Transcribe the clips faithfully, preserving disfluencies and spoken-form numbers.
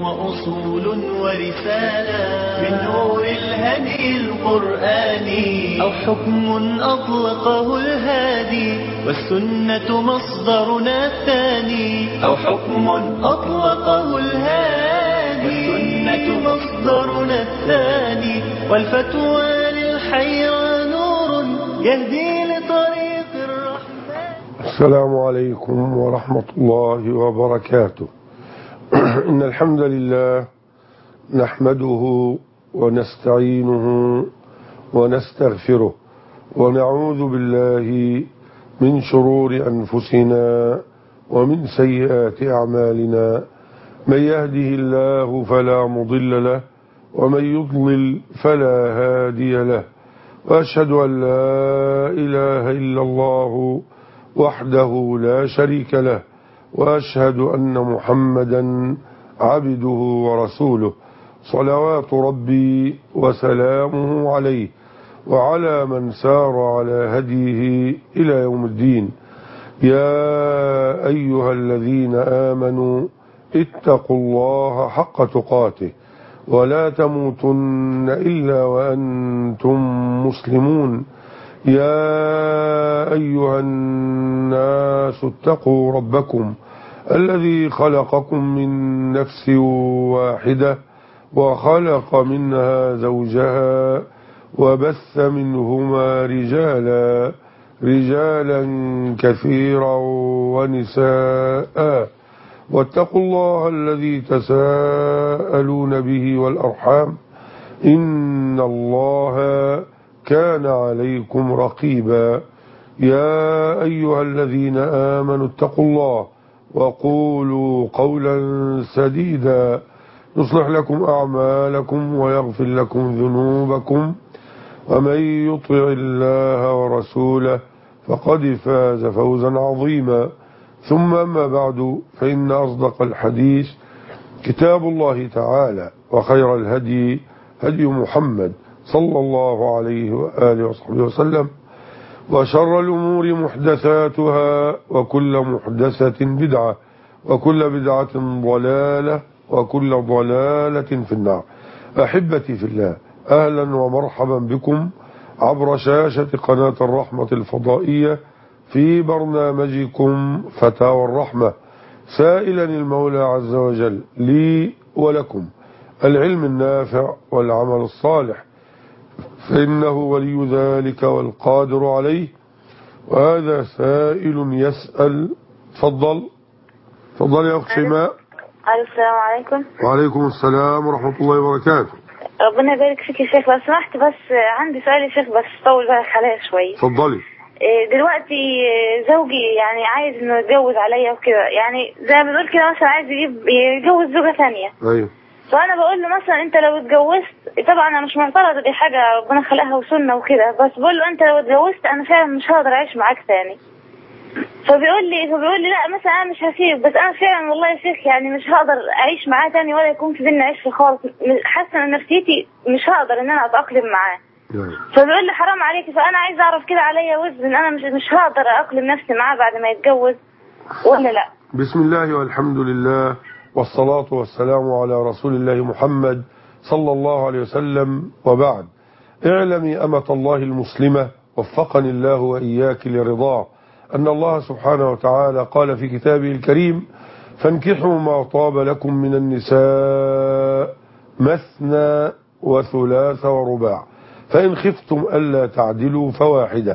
وأصول ورسالة من نور الهدي القرآني، أو حكم أطلقه الهادي والسنة مصدرنا الثاني، أو حكم أطلقه الهادي والسنة مصدرنا الثاني، والفتوى للحيرة نور يهدي لطريق الرحمن. السلام عليكم ورحمة الله وبركاته. إن الحمد لله نحمده ونستعينه ونستغفره ونعوذ بالله من شرور أنفسنا ومن سيئات أعمالنا. من يهده الله فلا مضل له ومن يضلل فلا هادي له، وأشهد أن لا إله إلا الله وحده لا شريك له، وأشهد أن محمدا عبده ورسوله، صلوات ربي وسلامه عليه وعلى من سار على هديه إلى يوم الدين. يا أيها الذين آمنوا اتقوا الله حق تقاته ولا تموتن إلا وأنتم مسلمون. يا أيها الناس اتقوا ربكم الذي خلقكم من نفس واحدة وخلق منها زوجها وبث منهما رجالا رجالا كثيرا ونساء، واتقوا الله الذي تساءلون به والأرحام إن الله كان عليكم رقيبا. يا أيها الذين آمنوا اتقوا الله وقولوا قولا سديدا يصلح لكم أعمالكم ويغفر لكم ذنوبكم، ومن يطع الله ورسوله فقد فاز فوزا عظيما. ثم أما بعد، فإن أصدق الحديث كتاب الله تعالى، وخير الهدي هدي محمد صلى الله عليه وآله وصحبه وسلم، وشر الأمور محدثاتها، وكل محدثة بدعة، وكل بدعة ضلالة، وكل ضلالة في النار. أحبتي في الله، أهلا ومرحبا بكم عبر شاشة قناة الرحمة الفضائية في برنامجكم فتاوى الرحمة، سائلا المولى عز وجل لي ولكم العلم النافع والعمل الصالح، فإنه ولي ذلك والقادر عليه. وهذا سائل يسأل. تفضل تفضل يا أخت شيماء. السلام عليكم. وعليكم السلام ورحمة الله وبركاته. ربنا يبارك فيك يا شيخ. لو سمحت بس عندي سؤال يا شيخ، بس طول بالك عليا شوية. تفضلي. دلوقتي زوجي يعني عايز انه يتجوز عليا وكده، يعني زي ما بنقول كده مثلا عايز يجيب يتجوز زوجة ثانية. ايوه. فانا بقول له مثلا انت لو اتجوزت، طبعا انا مش معترضه، دي حاجه ربنا خلقها وسنه وكده، بس بقول له انت لو اتجوزت انا فعلا مش هقدر اعيش معاك ثاني. فبيقول لي فبيقول لي لا مثلا انا مش هسيب، بس انا فعلا والله يا شيخ يعني مش هقدر اعيش معاه ثاني ولا يكون في بيننا عشره خالص. حاسه ان نفسيتي مش هقدر ان انا اتاقلم معاه. فبيقول لي حرام عليك. فانا عايز اعرف كده عليا وزن، انا مش مش هقدر اقلم نفسي معاه بعد ما يتجوز ولا لا. بسم الله والحمد لله والصلاة والسلام على رسول الله محمد صلى الله عليه وسلم، وبعد. اعلمي أمة الله المسلمة وفقني الله وإياك لرضاه أن الله سبحانه وتعالى قال في كتابه الكريم: فانكحوا ما طاب لكم من النساء مثنى وثلاث ورباع فإن خفتم ألا تعدلوا فواحدة.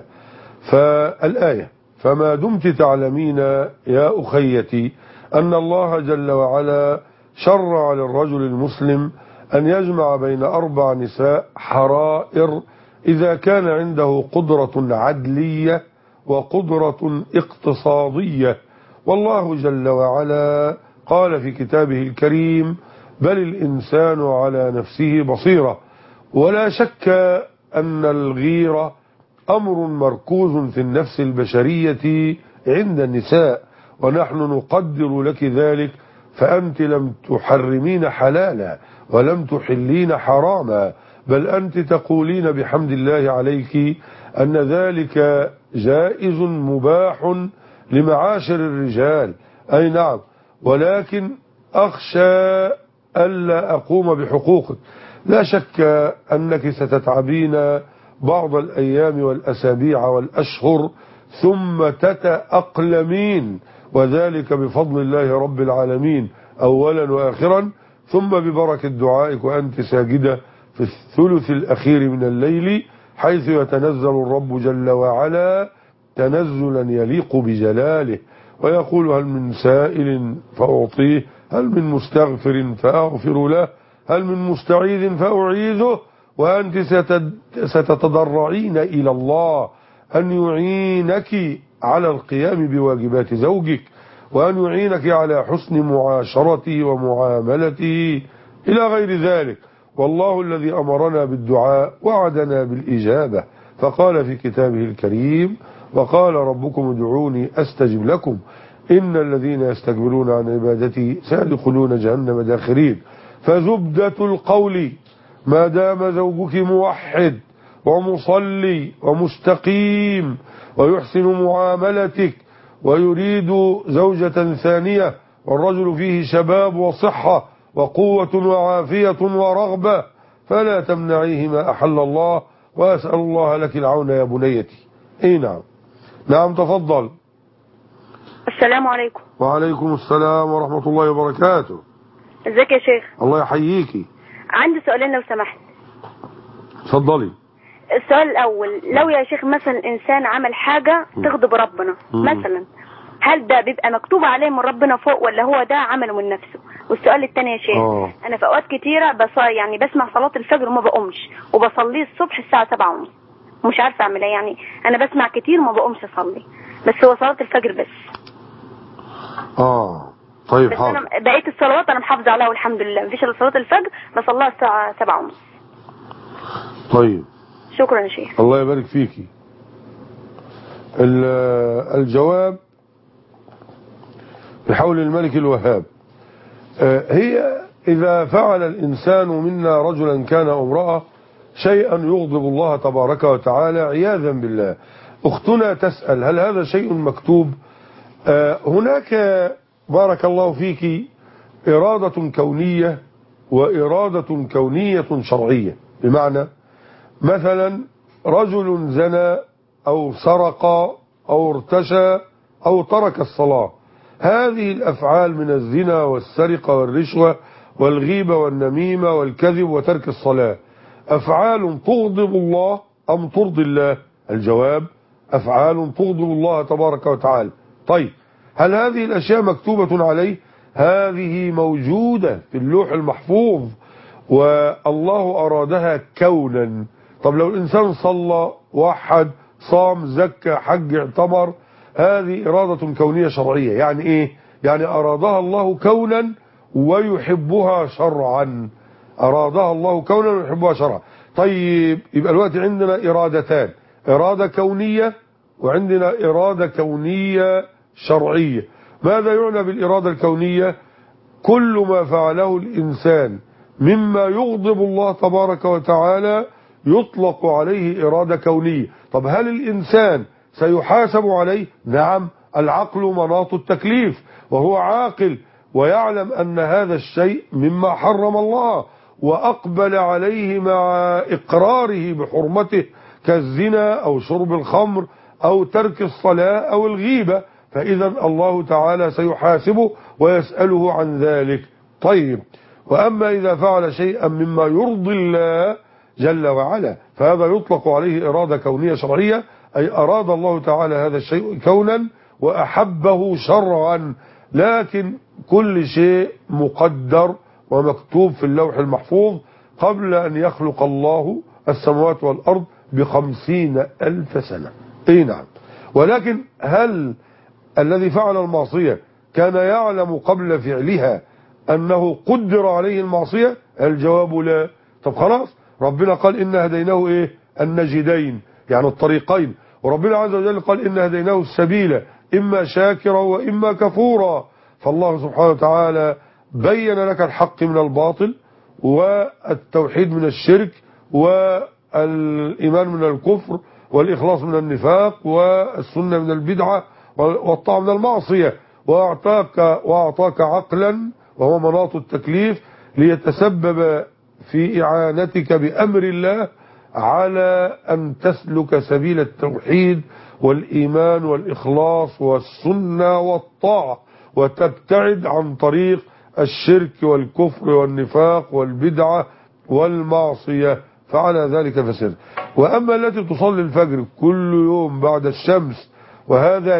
فالآية: فما دمت تعلمين يا أخيتي أن الله جل وعلا شرع للرجل المسلم أن يجمع بين أربع نساء حرائر إذا كان عنده قدرة عدلية وقدرة اقتصادية. والله جل وعلا قال في كتابه الكريم: بل الإنسان على نفسه بصيرة. ولا شك أن الغيرة أمر مركوز في النفس البشرية عند النساء، ونحن نقدر لك ذلك، فأنت لم تحرمين حلالا ولم تحلين حراما، بل أنت تقولين بحمد الله عليك أن ذلك جائز مباح لمعاشر الرجال. أي نعم، ولكن أخشى ألا أقوم بحقوقك. لا شك أنك ستتعبين بعض الأيام والأسابيع والأشهر ثم تتأقلمين، وذلك بفضل الله رب العالمين أولا وآخرا، ثم ببركة دعائك وأنت ساجدة في الثلث الأخير من الليل، حيث يتنزل الرب جل وعلا تنزلا يليق بجلاله، ويقول: هل من سائل فأعطيه، هل من مستغفر فأغفر له، هل من مستعيذ فأعيذه. وأنت ستتضرعين إلى الله أن يعينك على القيام بواجبات زوجك، وأن يعينك على حسن معاشرته ومعاملته إلى غير ذلك. والله الذي أمرنا بالدعاء وعدنا بالإجابة، فقال في كتابه الكريم: وقال ربكم ادعوني أستجب لكم إن الذين يستكبرون عن عبادتي سيدخلون جهنم داخرين. فزبدة القول ما دام زوجك موحد ومصلي ومستقيم ويحسن معاملتك ويريد زوجة ثانية، والرجل فيه شباب وصحة وقوة وعافية ورغبة، فلا تمنعيه ما أحل الله، وأسأل الله لك العون يا بنيتي. اي نعم. نعم تفضل. السلام عليكم. وعليكم السلام ورحمة الله وبركاته. ازيك يا شيخ؟ الله يحييكي. عندي سؤالين لو سمحت. اتفضلي. السؤال الأول، لو يا شيخ مثلا إنسان عمل حاجة تغضب ربنا مثلا، هل ده بيبقى مكتوب عليه من ربنا فوق ولا هو ده عمله من نفسه؟ والسؤال الثاني يا شيخ، أوه. أنا في أوقات كتيرة بص يعني بسمع صلاة الفجر وما بقومش، وبصليه الصبح الساعة سبعة ونص، مش عارفة أعمل إيه. يعني أنا بسمع كتير وما بقومش أصلي، بس هو صلاة الفجر بس. اه طيب بس حاضر. أنا بقية الصلوات أنا محافظة عليها والحمد لله، مفيش إلا صلاة الفجر بصليها الساعة سبعة ونص. طيب شكرا يا شيخ. الله يبارك فيكي. الجواب بحول الملك الوهاب. هي إذا فعل الإنسان منا رجلا كان أو امرأة شيئا يغضب الله تبارك وتعالى عياذا بالله، أختنا تسأل: هل هذا شيء مكتوب؟ هناك بارك الله فيك إرادة كونية وإرادة كونية شرعية. بمعنى مثلا رجل زنى أو سرق أو ارتشى أو ترك الصلاة، هذه الأفعال من الزنا والسرقة والرشوة والغيبة والنميمة والكذب وترك الصلاة أفعال تغضب الله أم ترضي الله؟ الجواب: أفعال تغضب الله تبارك وتعالى. طيب هل هذه الأشياء مكتوبة عليه؟ هذه موجودة في اللوح المحفوظ والله أرادها كونا. طب لو الإنسان صلى وحد صام زكى حج اعتمر، هذه إرادة كونية شرعية. يعني إيه؟ يعني أرادها الله كونا ويحبها شرعا. أرادها الله كونا ويحبها شرعا. طيب يبقى الوقت عندنا إرادتان، إرادة كونية وعندنا إرادة كونية شرعية. ماذا يعنى بالإرادة الكونية؟ كل ما فعله الإنسان مما يغضب الله تبارك وتعالى يطلق عليه إرادة كونية. طب هل الإنسان سيحاسب عليه؟ نعم، العقل مناط التكليف، وهو عاقل ويعلم أن هذا الشيء مما حرم الله وأقبل عليه مع إقراره بحرمته، كالزنا أو شرب الخمر أو ترك الصلاة أو الغيبة، فإذا الله تعالى سيحاسبه ويسأله عن ذلك. طيب وأما إذا فعل شيئا مما يرضي الله جل وعلا فهذا يطلق عليه إرادة كونية شرعية، أي أراد الله تعالى هذا الشيء كونا وأحبه شرعا. لكن كل شيء مقدر ومكتوب في اللوح المحفوظ قبل أن يخلق الله السماوات والأرض بخمسين ألف سنة. اي نعم. ولكن هل الذي فعل المعصية كان يعلم قبل فعلها أنه قدر عليه المعصية؟ الجواب لا. طب خلاص، ربنا قال إن هديناه إيه؟ النجدين، يعني الطريقين. وربنا عز وجل قال إن هديناه السبيل إما شاكرا وإما كفورا. فالله سبحانه وتعالى بين لك الحق من الباطل والتوحيد من الشرك والإيمان من الكفر والإخلاص من النفاق والسنة من البدعة والطاعة من المعصية، وأعطاك, وأعطاك عقلا وهو مناط التكليف ليتسبب في إعانتك بأمر الله على أن تسلك سبيل التوحيد والإيمان والإخلاص والسنة والطاعة، وتبتعد عن طريق الشرك والكفر والنفاق والبدعة والمعصية، فعلى ذلك فسر. وأما التي تصلي الفجر كل يوم بعد الشمس وهذا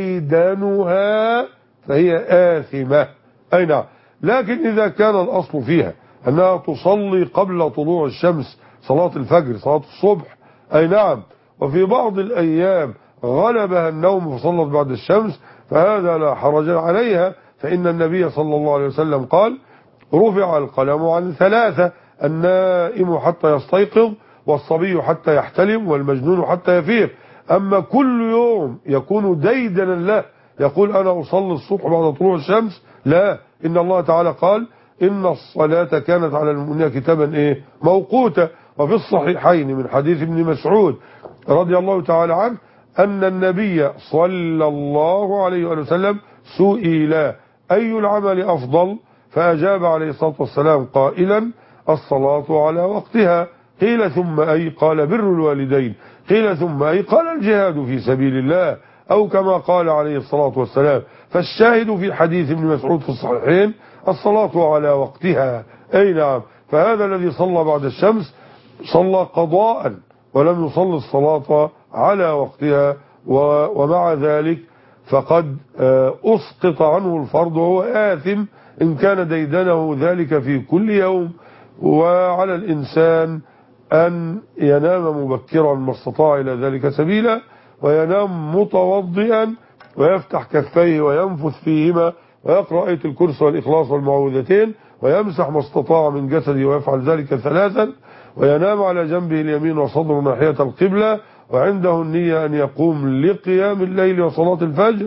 ديدنها فهي آثمة، أي نعم. لكن إذا كان الأصل فيها أنها تصلي قبل طلوع الشمس صلاة الفجر صلاة الصبح، أي نعم، وفي بعض الأيام غلبها النوم فصلت بعد الشمس، فهذا لا حرج عليها، فإن النبي صلى الله عليه وسلم قال: رفع القلم عن ثلاثة: النائم حتى يستيقظ، والصبي حتى يحتلم، والمجنون حتى يفيق. أما كل يوم يكون ديدنا له يقول أنا أصلي الصبح بعد طلوع الشمس، لا، إن الله تعالى قال: إن الصلاة كانت على المؤمنين كتابا إيه موقوتا. وفي الصحيحين من حديث ابن مسعود رضي الله تعالى عنه أن النبي صلى الله عليه وسلم سئل أي العمل أفضل، فأجاب عليه الصلاة والسلام قائلا: الصلاة على وقتها. قيل ثم أي؟ قال: بر الوالدين. قيل ثم أي؟ قال: الجهاد في سبيل الله، أو كما قال عليه الصلاة والسلام. فالشاهد في حديث ابن مسعود في الصحيحين الصلاة على وقتها، أي نعم. فهذا الذي صلى بعد الشمس صلى قضاء ولم يصلي الصلاة على وقتها، ومع ذلك فقد أسقط عنه الفرض وهو آثم إن كان ديدنه ذلك في كل يوم. وعلى الإنسان أن ينام مبكرا ما استطاع إلى ذلك سبيلا، وينام متوضئا ويفتح كفيه وينفث فيهما ويقرأ آية الكرسي والإخلاص والمعوذتين، ويمسح ما استطاع من جسده ويفعل ذلك ثلاثا، وينام على جنبه اليمين وصدره ناحية القبلة، وعنده النية أن يقوم لقيام الليل وصلاة الفجر،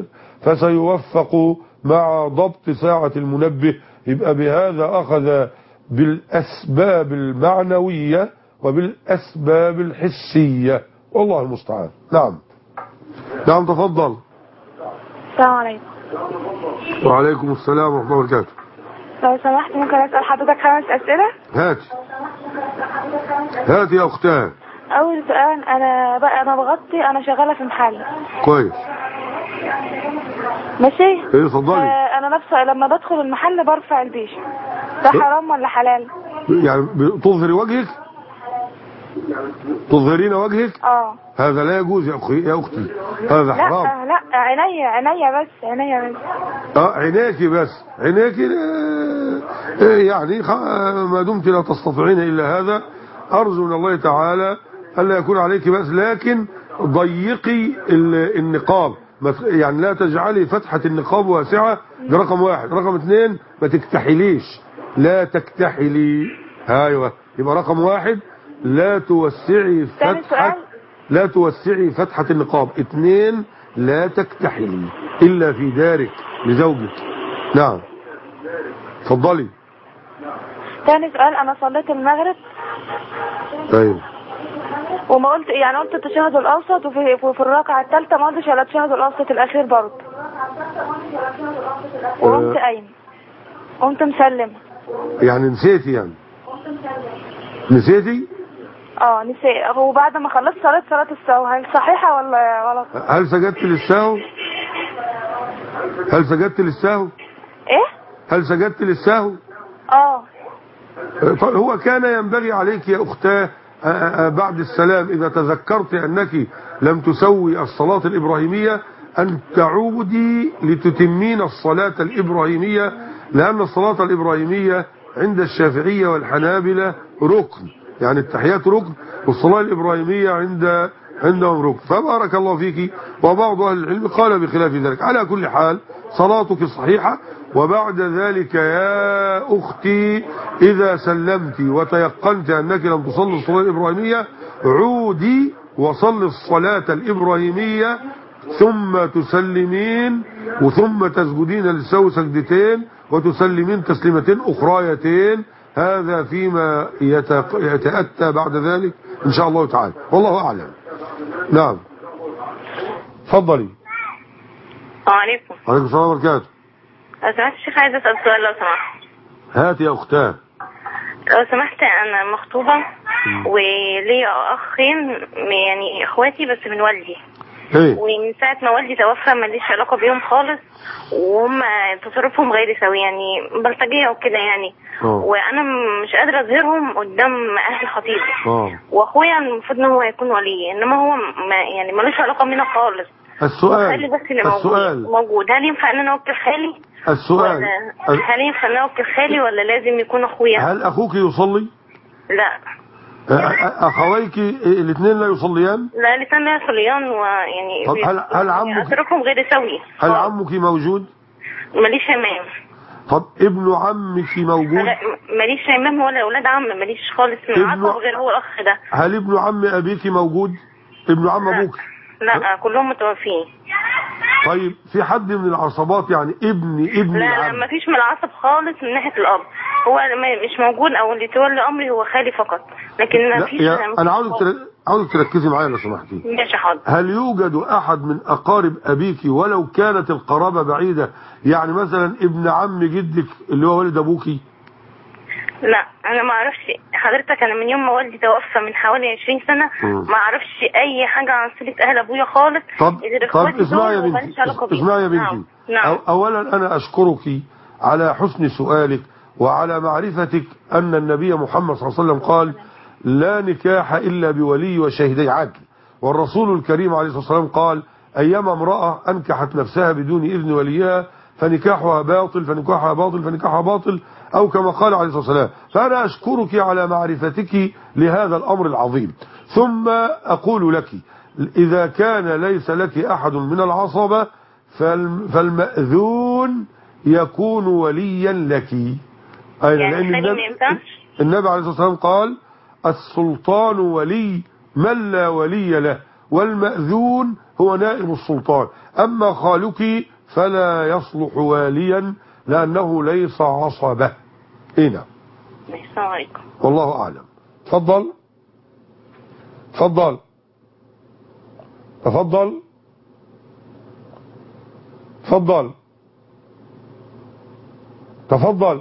فسيوفق مع ضبط ساعة المنبه. يبقى بهذا أخذ بالأسباب المعنوية وبالأسباب الحسية، والله المستعان. نعم نعم تفضل. السلام عليكم. وعليكم السلام ورحمة الله وبركاته. لو سمحت ممكن أسأل حضرتك خمس أسئلة؟ هات هات يا أختها. أول سؤال، أنا بقى أنا بغطي، أنا شغالة في محل. كويس. ماشي؟ ايه اتفضلي. آه أنا نفسي لما بدخل المحل برفع البيشة، ده حرام ولا حلال؟ يعني تظهري وجهك؟ تظهرين وجهك؟ اه. هذا لا يجوز يا أخي يا أختي، هذا حرام. لا لا عينيا عينيا بس عينيا بس. اه عينيكي بس عينيكي يعني ما دمت لا تستطيعين إلا هذا، أرجو من الله تعالى ألا يكون عليك بس، لكن ضيقي النقاب، يعني لا تجعلي فتحة النقاب واسعة، ده رقم واحد. رقم اثنين، ما تكتحليش، لا تكتحلي. ايوه، يبقى رقم واحد لا توسعي فتحة لا توسعي فتحة النقاب. اثنين، لا تكتحلي إلا في دارك لزوجك. نعم اتفضلي. ثاني سؤال، أنا صليت المغرب. ايوه. وما قلت يعني قلت التشهد الأوسط، وفي في الركعة الثالثة ما قلتش على التشهد الأوسط الأخير برضه. وقمت قايم قمت مسلم. يعني نسيتي يعني نسيتي؟ اه نسيت. وبعد ما خلصت صلاة صلاة السهو، هل صحيحة ولا غلط؟ هل سجدت للسهو؟ هل سجدت للسهو؟ ايه؟ هل سجدت للسهو؟ اه. طيب هو كان ينبغي عليك يا أختاه بعد السلام إذا تذكرت أنك لم تسوي الصلاة الإبراهيمية أن تعودي لتتمين الصلاة الإبراهيمية، لأن الصلاة الإبراهيمية عند الشافعية والحنابلة ركن، يعني التحيات ركن، والصلاة الإبراهيمية عند عندهم ركن. فبارك الله فيك. وبعض أهل العلم قال بخلاف ذلك. على كل حال صلاتك صحيحة. وبعد ذلك يا أختي إذا سلمت وتيقنت أنك لم تصلي الصلاة الإبراهيمية، عودي وصل الصلاة الإبراهيمية، ثم تسلمين، وثم تسجدين للسهو سجدتين، وتسلمين تسليمتين أخريتين. هذا فيما يتأتى بعد ذلك إن شاء الله تعالى، والله أعلم. نعم تفضلي. وعليكم وعليكم السلام وبركاته. لو سمحت الشيخ، عايز اسال سؤال لو سمحت. هات يا اختاه. لو سمحت انا مخطوبة وليا اخين يعني اخواتي بس من والدي. ايه؟ ومن ساعة ما والدي توفى ماليش علاقة بيهم خالص، وهم تصرفهم غير سوي يعني بلطجية وكده يعني. أوه. وانا مش قادرة اظهرهم قدام اهل خطيبي. واخويا المفروض ان هو يكون ولي، انما هو ما يعني مالوش علاقة بينا خالص. السؤال خالي بس اللي السؤال موجود. موجود هل ينفع ان انا اوكل خالي؟ السؤال هل ينفع ان انا اوكل خالي ولا لازم يكون اخويا؟ هل اخوك يصلي؟ لا. اخويك الاثنين لا يصليان؟ لا الاثنين لا يصليان ويعني طب هل هل عمك اتركهم غير سوي؟ هل عمك موجود؟ ماليش امام. طب ابن عمك موجود؟ ماليش امام ولا اولاد عم، ماليش خالص من عصب غير هو الاخ ده. هل ابن عم ابيك موجود؟ ابن عم ابوك؟ لا كلهم متوفين. طيب في حد من العصبات يعني ابن ابن لا العم؟ لا ما فيش من العصب خالص من ناحيه الاب، هو مش موجود او اللي تولي امري هو خالي فقط، لكن ما فيش. انا عاوزك تر... عاوزك تركزي معايا لو سمحتي. ماشي حاضر. هل يوجد احد من اقارب ابيك ولو كانت القرابه بعيده، يعني مثلا ابن عم جدك اللي هو والد ابوكي؟ لا انا ما اعرفش حضرتك، انا من يوم ما والدي توفى من حوالي عشرين سنة ما اعرفش اي حاجة عن صلة اهل ابويا خالص. طب طب اسمعي يا بنتي اسمعي يا بنتي نعم. اولا انا اشكرك على حسن سؤالك وعلى معرفتك ان النبي محمد صلى الله عليه وسلم قال لا نكاح الا بولي وشهدي عدل، والرسول الكريم عليه الصلاة والسلام قال ايما امرأة انكحت نفسها بدون اذن وليها فنكاحها باطل فنكاحها باطل فنكاحها باطل، أو كما قال عليه الصلاة والسلام. فأنا أشكرك على معرفتك لهذا الأمر العظيم. ثم أقول لك إذا كان ليس لك أحد من العصبة فالمأذون يكون وليا لك. أين؟ لأن النبي, النبي عليه الصلاة والسلام قال السلطان ولي من لا ولي له، والمأذون هو نائب السلطان. أما خالك فلا يصلح واليا لأنه ليس عصبة. هنا السلام عليكم. والله أعلم. تفضل تفضل تفضل تفضل تفضل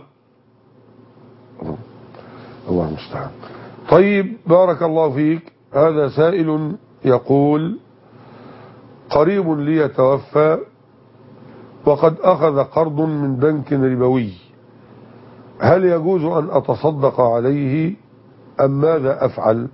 الله المستعان. طيب بارك الله فيك. هذا سائل يقول قريب لي يتوفى وقد أخذ قرض من بنك ربوي، هل يجوز أن أتصدق عليه أم ماذا أفعل؟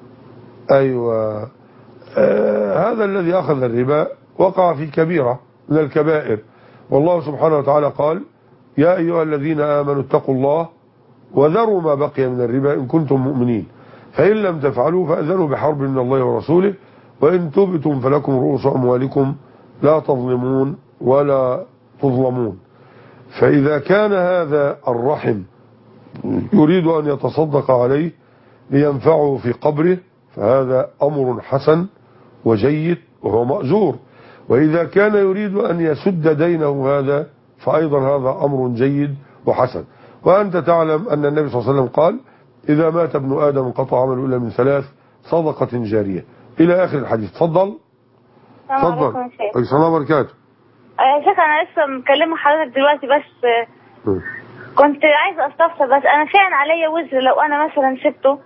أيوة آه هذا الذي أخذ الربا وقع في كبيرة من الكبائر، والله سبحانه وتعالى قال يا أيها الذين آمنوا اتقوا الله وذروا ما بقي من الربا إن كنتم مؤمنين، فإن لم تفعلوا فأذنوا بحرب من الله ورسوله وإن تبتم فلكم رؤوس أموالكم لا تظلمون ولا تظلمون. فإذا كان هذا الرحم يريد أن يتصدق عليه لينفعه في قبره فهذا أمر حسن وجيد وهو مأجور، وإذا كان يريد أن يسد دينه هذا فأيضا هذا أمر جيد وحسن. وأنت تعلم أن النبي صلى الله عليه وسلم قال إذا مات ابن آدم انقطع عمله إلا من ثلاث صدقة جارية إلى آخر الحديث. تفضل تفضل. السلام وبركاته. يا شيخ أنا لسه مكلمة حضرتك دلوقتي بس م. كنت عايزة أستفسر، بس أنا فعلا عليا وزر لو أنا مثلا سبته.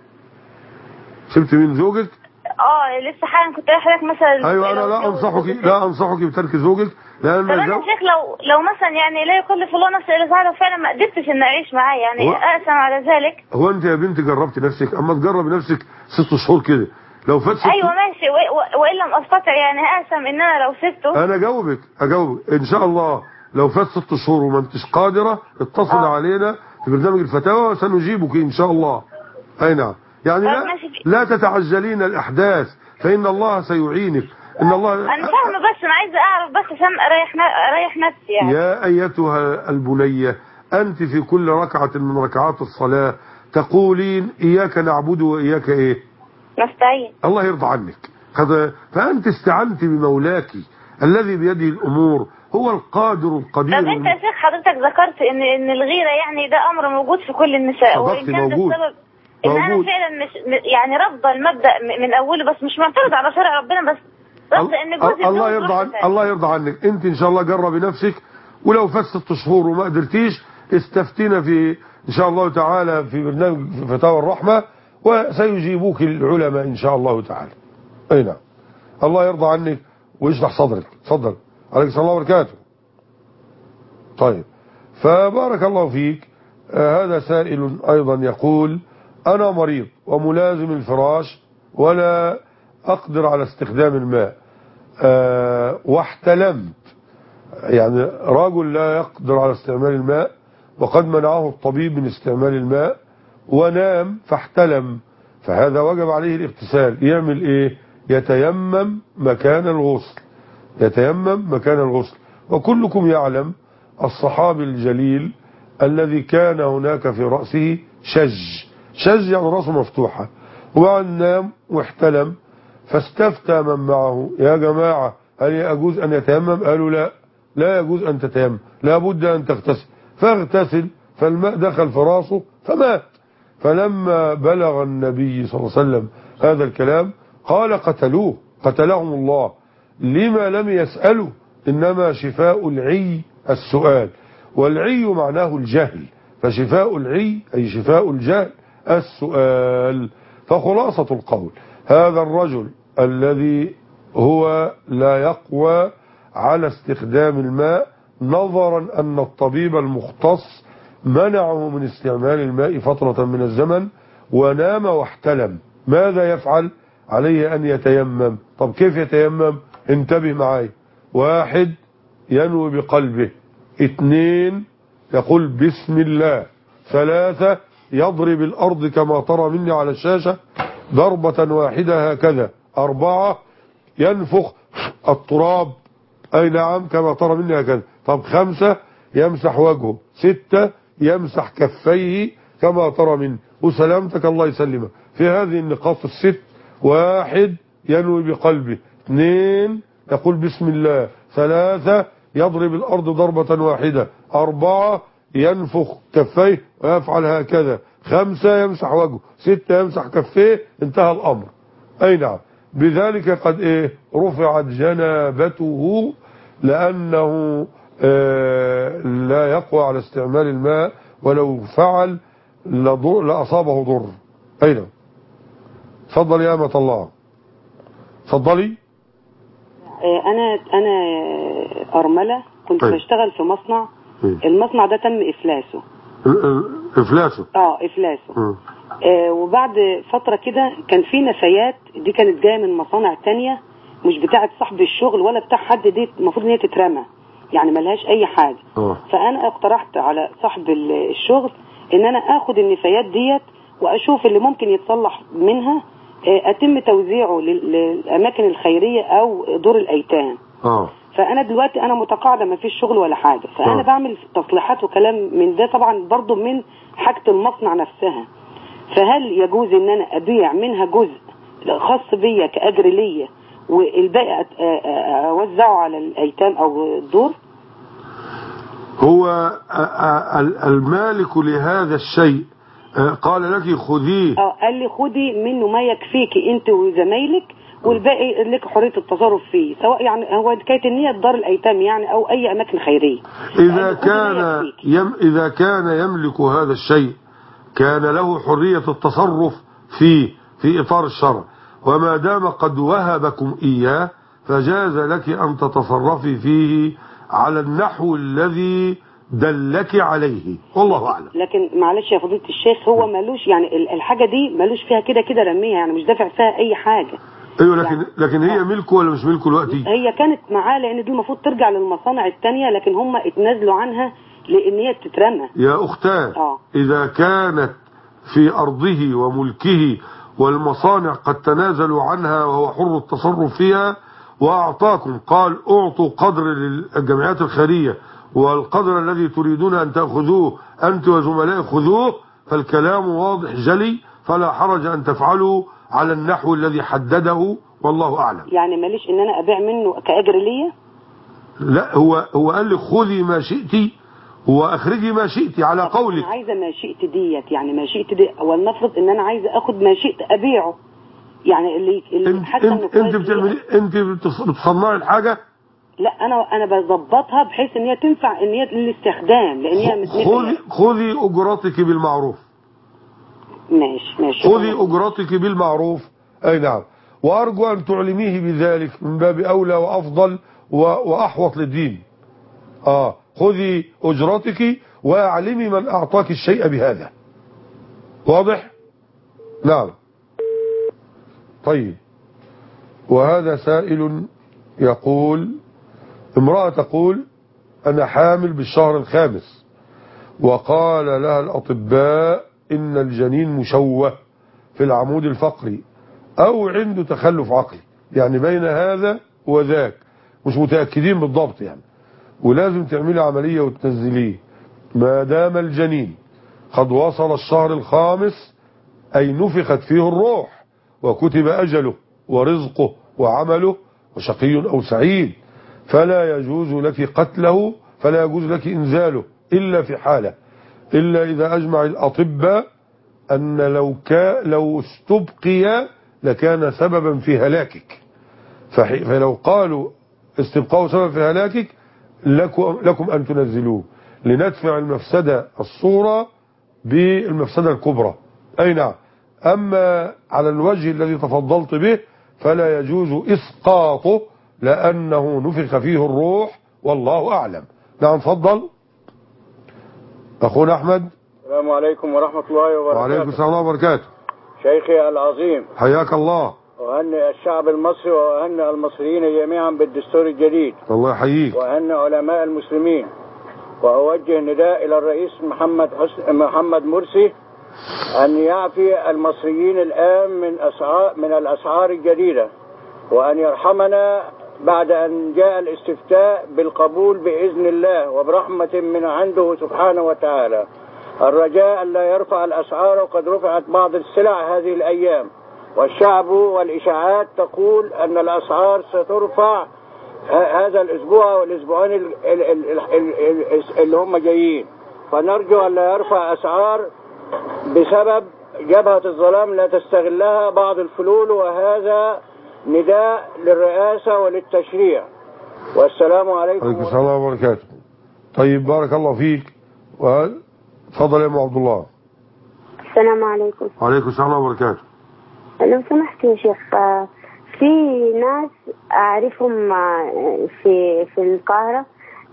سبت من زوجك؟ اه لسه حالا كنت حضرتك مثلا. ايوه انا لا انصحك لا انصحك بترك زوجك لان طب انا يا شيخ لو لو مثلا يعني لا يكلف الله نفسا الا وسعها فعلا ما قدرتش ان اعيش معاه يعني اقسم على ذلك. هو انت يا بنتي جربت نفسك؟ اما تجرب نفسك ست شهور كده لو فات ست ايوه ماشي وان لم استطع يعني اقسم ان انا لو سبته. انا اجاوبك اجاوبك ان شاء الله. لو فات ست شهور وما انتش قادره اتصل أوه. علينا في برنامج الفتاوى وسنجيبك ان شاء الله. اي نعم يعني لا, لا تتعجلين الاحداث فإن الله سيعينك. إن الله أنا فاهمة بس أنا عايزة أعرف بس عشان أريح أريح نفسي يعني. يا أيتها البنية أنت في كل ركعة من ركعات الصلاة تقولين إياك نعبد وإياك إيه؟ نستعين. الله يرضى عنك. فأنت استعنت بمولاك الذي بيده الأمور، هو القادر القدير. طب أنت يا شيخ حضرتك ذكرت إن إن الغيرة يعني ده أمر موجود في كل النساء، وإن كان ده السبب ان انا فعلا مش يعني رافضه المبدا من اوله، بس مش معترض على شرع ربنا، بس رافضه ان جوزي الله يرضى عن الله يرضى عنك. انت ان شاء الله جربي نفسك، ولو فات ست شهور وما قدرتيش استفتينا في إن شاء الله تعالى في برنامج فتاوى الرحمة، وسيجيبوك العلماء إن شاء الله تعالى. أي نعم. الله يرضى عنك ويشرح صدرك. تفضل. عليك السلام الله وبركاته. طيب، فبارك الله فيك. آه هذا سائل أيضا يقول: أنا مريض وملازم الفراش ولا أقدر على استخدام الماء، آه واحتلمت، يعني رجل لا يقدر على استعمال الماء وقد منعه الطبيب من استعمال الماء ونام فاحتلم، فهذا وجب عليه الاغتسال. يعمل ايه؟ يتيمم مكان الغسل، يتيمم مكان الغسل. وكلكم يعلم الصحابي الجليل الذي كان هناك في رأسه شج، شج يعني رأسه مفتوحة، وبعد نام واحتلم، فاستفتى من معه: يا جماعة هل يجوز أن يتيمم؟ قالوا لا، لا يجوز أن تتيمم، لابد أن تغتسل. فاغتسل، فالماء دخل في راسه فمات. فلما بلغ النبي صلى الله عليه وسلم هذا الكلام قال: قتلوه، قتلهم الله. لما لم يسألوا؟ إنما شفاء العي السؤال، والعي معناه الجهل، فشفاء العي أي شفاء الجهل السؤال. فخلاصة القول: هذا الرجل الذي هو لا يقوى على استخدام الماء نظرا أن الطبيب المختص منعه من استعمال الماء فترة من الزمن ونام واحتلم، ماذا يفعل؟ عليه أن يتيمم. طب كيف يتيمم؟ انتبه معي. واحد، ينوي بقلبه. اثنين، يقول بسم الله. ثلاثة، يضرب الأرض كما ترى مني على الشاشة ضربة واحدة هكذا. أربعة، ينفخ التراب، أي نعم كما ترى مني هكذا. طب خمسة، يمسح وجهه. ستة، يمسح كفيه كما ترى مني. وسلامتك الله يسلمك. في هذه النقاط الست: واحد، ينوي بقلبه. اثنين، يقول بسم الله. ثلاثة، يضرب الأرض ضربة واحدة. أربعة، ينفخ كفيه ويفعل هكذا. خمسة، يمسح وجهه. ستة، يمسح كفيه. انتهى الأمر. أي نعم. بذلك قد إيه رفعت جنابته، لأنه آه لا يقوى على استعمال الماء، ولو فعل لضر لأصابه ضر. أي نعم. تفضل يا أمة الله. تفضلي. أنا أنا أرملة، كنت طيب. بشتغل في مصنع. طيب. المصنع ده تم إفلاسه. إفلاسه؟ اه إفلاسه. آه وبعد فترة كده كان في نفايات، دي كانت جاية من مصانع تانية مش بتاعت صاحب الشغل ولا بتاع حد، دي المفروض ان هي تترمى، يعني ملهاش أي حاجة. أوه. فأنا اقترحت على صاحب الشغل ان انا اخد النفايات ديت واشوف اللي ممكن يتصلح منها، اتم توزيعه للاماكن الخيريه او دور الايتام. اه فانا دلوقتي انا متقاعده ما فيش شغل ولا حاجه، فانا أوه. بعمل تصليحات وكلام من ده، طبعا برضو من حاجه المصنع نفسها. فهل يجوز ان انا ابيع منها جزء خاص بيا كاجر ليا والباقي اوزعه على الايتام او الدور؟ هو المالك لهذا الشيء قال لك خذيه. اه قال لي خذي منه ما يكفيكي انت وزمايلك، والباقي لك حريه التصرف فيه، سواء يعني هو كانت النيه دار الايتام يعني او اي اماكن خيريه. اذا كان يم اذا كان يملك هذا الشيء كان له حريه التصرف فيه في اطار الشرع، وما دام قد وهبكم اياه فجاز لك ان تتصرفي فيه على النحو الذي دلك عليه، والله اعلم. لكن معلش يا فضيله الشيخ، هو مالوش يعني الحاجه دي مالوش فيها كده كده رميها، يعني مش دافع فيها اي حاجه. ايوه لكن يعني لكن هي آه. ملكه ولا مش ملكه دلوقتي؟ هي كانت معاه، لان دي المفروض ترجع للمصانع الثانيه، لكن هم اتنازلوا عنها لان هي تترمى. يا اختاه آه. اذا كانت في ارضه وملكه والمصانع قد تنازلوا عنها وهو حر التصرف فيها واعطاكم، قال اعطوا قدر للجمعيات الخيريه والقدر الذي تريدون أن تأخذوه أنت وزملائك خذوه، فالكلام واضح جلي، فلا حرج أن تفعلوا على النحو الذي حدده، والله أعلم. يعني ماليش إن أنا أبيع منه كأجر ليا؟ لا، هو هو قال لي خذي ما شئتي وأخرجي ما شئتي على قولك. أنا عايزة ما شئت ديت، يعني ما شئت دي، ولنفرض إن أنا عايزة أخذ ما شئت أبيعه، يعني اللي اللي حاسة إنه كويس. أنت بتعملي، أنت بتصنعي الحاجة لا انا انا بظبطها بحيث ان هي تنفع ان هي للاستخدام، لان هي خذي خذي اجرتك بالمعروف. ماشي ماشي. خذي اجرتك بالمعروف. اي نعم. وارجو ان تعلميه بذلك من باب اولى وافضل واحوط للدين. اه خذي اجرتك واعلمي من اعطاك الشيء بهذا. واضح؟ نعم. طيب. وهذا سائل يقول: امرأة تقول أنا حامل بالشهر الخامس، وقال لها الأطباء إن الجنين مشوه في العمود الفقري أو عنده تخلف عقلي، يعني بين هذا وذاك، مش متأكدين بالضبط يعني، ولازم تعملي عملية وتنزليه. ما دام الجنين قد وصل الشهر الخامس أي نفخت فيه الروح وكتب أجله ورزقه وعمله وشقي أو سعيد، فلا يجوز لك قتله، فلا يجوز لك إنزاله إلا في حالة، إلا إذا أجمع الأطباء أن لو, كا لو استبقي لكان سببا في هلاكك، فلو قالوا استبقاء سبب في هلاكك لكم, لكم أن تنزلوه لندفع المفسدة الصورة بالمفسدة الكبرى. أي نعم. أما على الوجه الذي تفضلت به فلا يجوز إسقاطه لأنه نفخ فيه الروح والله أعلم. نعم تفضل أخونا أحمد. السلام عليكم ورحمة الله وبركاته. وعليكم السلام وبركاته. شيخي العظيم حياك الله. وأهنئ الشعب المصري وأهنئ المصريين جميعا بالدستور الجديد. الله يحييك. وأهنئ علماء المسلمين، وأوجه نداء إلى الرئيس محمد حسن محمد مرسي أن يعفي المصريين الآن من أسعار من الأسعار الجديدة، وأن يرحمنا بعد أن جاء الاستفتاء بالقبول بإذن الله وبرحمة من عنده سبحانه وتعالى. الرجاء أن لا يرفع الأسعار، وقد رفعت بعض السلع هذه الأيام، والشعب والإشاعات تقول أن الأسعار سترفع هذا الأسبوع والأسبوعين اللي هم جايين، فنرجو أن لا يرفع أسعار بسبب جبهة الظلام لا تستغلها بعض الفلول، وهذا نداء للرئاسة وللتشريع. والسلام عليكم ورحمة الله وبركاته. طيب بارك الله فيك. تفضل يا ام عبد الله. السلام عليكم. وعليكم السلام وبركاته. لو سمحت يا شيخ، في ناس اعرفهم في في القاهرة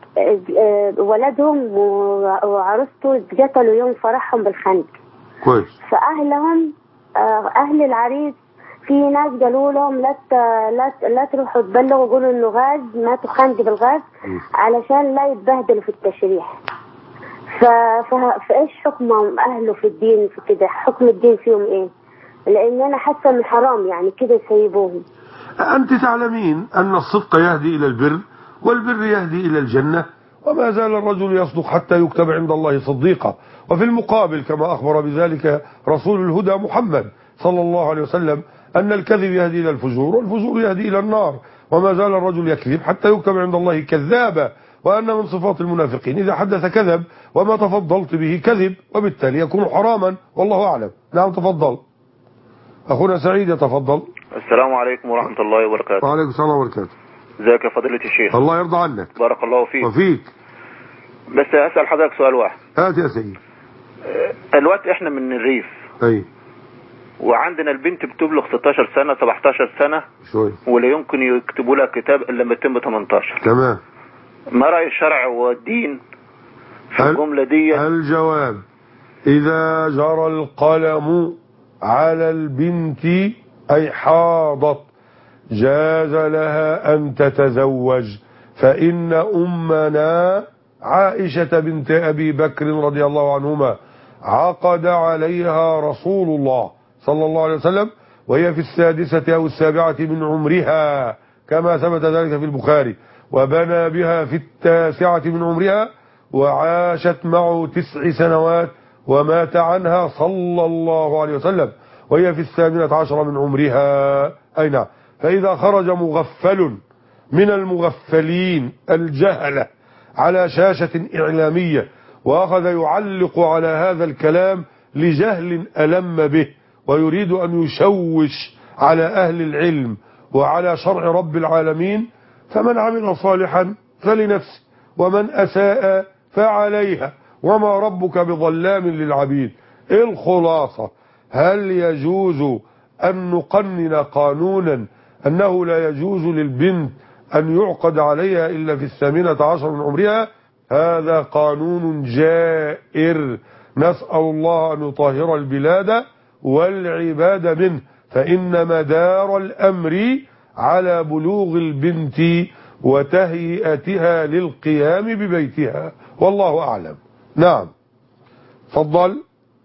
ولدهم وعروسته اتقتلوا يوم فرحهم بالخنق. كويس. فاهلهم اهل العريس في ناس قالوا لهم لا لا لا تروحوا تبلغوا، قولوا انه غاز، ماتوا خنق بالغاز علشان لا يتبهدلوا في التشريح. ف... ف... فايش حكمهم اهله في الدين في كده؟ حكم الدين فيهم ايه؟ لان انا حاسه من حرام يعني كده يسيبوهم. انت تعلمين ان الصدق يهدي الى البر والبر يهدي الى الجنه، وما زال الرجل يصدق حتى يكتب عند الله صديقا. وفي المقابل كما اخبر بذلك رسول الهدى محمد صلى الله عليه وسلم ان الكذب يهدي الى الفجور والفجور يهدي الى النار، وما زال الرجل يكذب حتى يكتب عند الله كذابا، وأن من صفات المنافقين إذا حدث كذب، وما تفضلت به كذب، وبالتالي يكون حراما والله أعلم. نعم تفضل أخونا سعيد يتفضل. السلام عليكم ورحمة الله وبركاته. وعليكم السلام وبركاته. ازيك يا فضيلة الشيخ؟ الله يرضى عنك. بارك الله فيك. وفيك. بس أسأل حضرتك سؤال واحد. هات يا سيدي. الوقت احنا من الريف. اي. وعندنا البنت بتبلغ ستاشر سنة سبعتاشر سنة شوي، ولا يمكن يكتبوا لها كتاب إلا لما تتم تمنتاشر. تمام. ما رأي الشرع والدين في الجملة دي؟ الجواب: إذا جرى القلم على البنت أي حاضت جاز لها أن تتزوج، فإن أمنا عائشة بنت أبي بكر رضي الله عنهما عقد عليها رسول الله صلى الله عليه وسلم وهي في السادسة أو السابعة من عمرها كما ثبت ذلك في البخاري، وبنى بها في التاسعة من عمرها، وعاشت معه تسع سنوات، ومات عنها صلى الله عليه وسلم وهي في الثامنة عشر من عمرها. أي نعم. فإذا خرج مغفل من المغفلين الجهلة على شاشة إعلامية وأخذ يعلق على هذا الكلام لجهل ألم به، ويريد أن يشوش على أهل العلم وعلى شرع رب العالمين، فمن عمل صالحا فلنفسه ومن أساء فعليها وما ربك بظلام للعبيد. الخلاصة، هل يجوز أن نقنن قانونا أنه لا يجوز للبنت أن يعقد عليها إلا في الثامنة عشر من عمرها؟ هذا قانون جائر، نسأل الله أن يطهر البلاد والعباد منه، فإن مدار الأمر على بلوغ البنت وتهيئتها للقيام ببيتها، والله أعلم. نعم، تفضل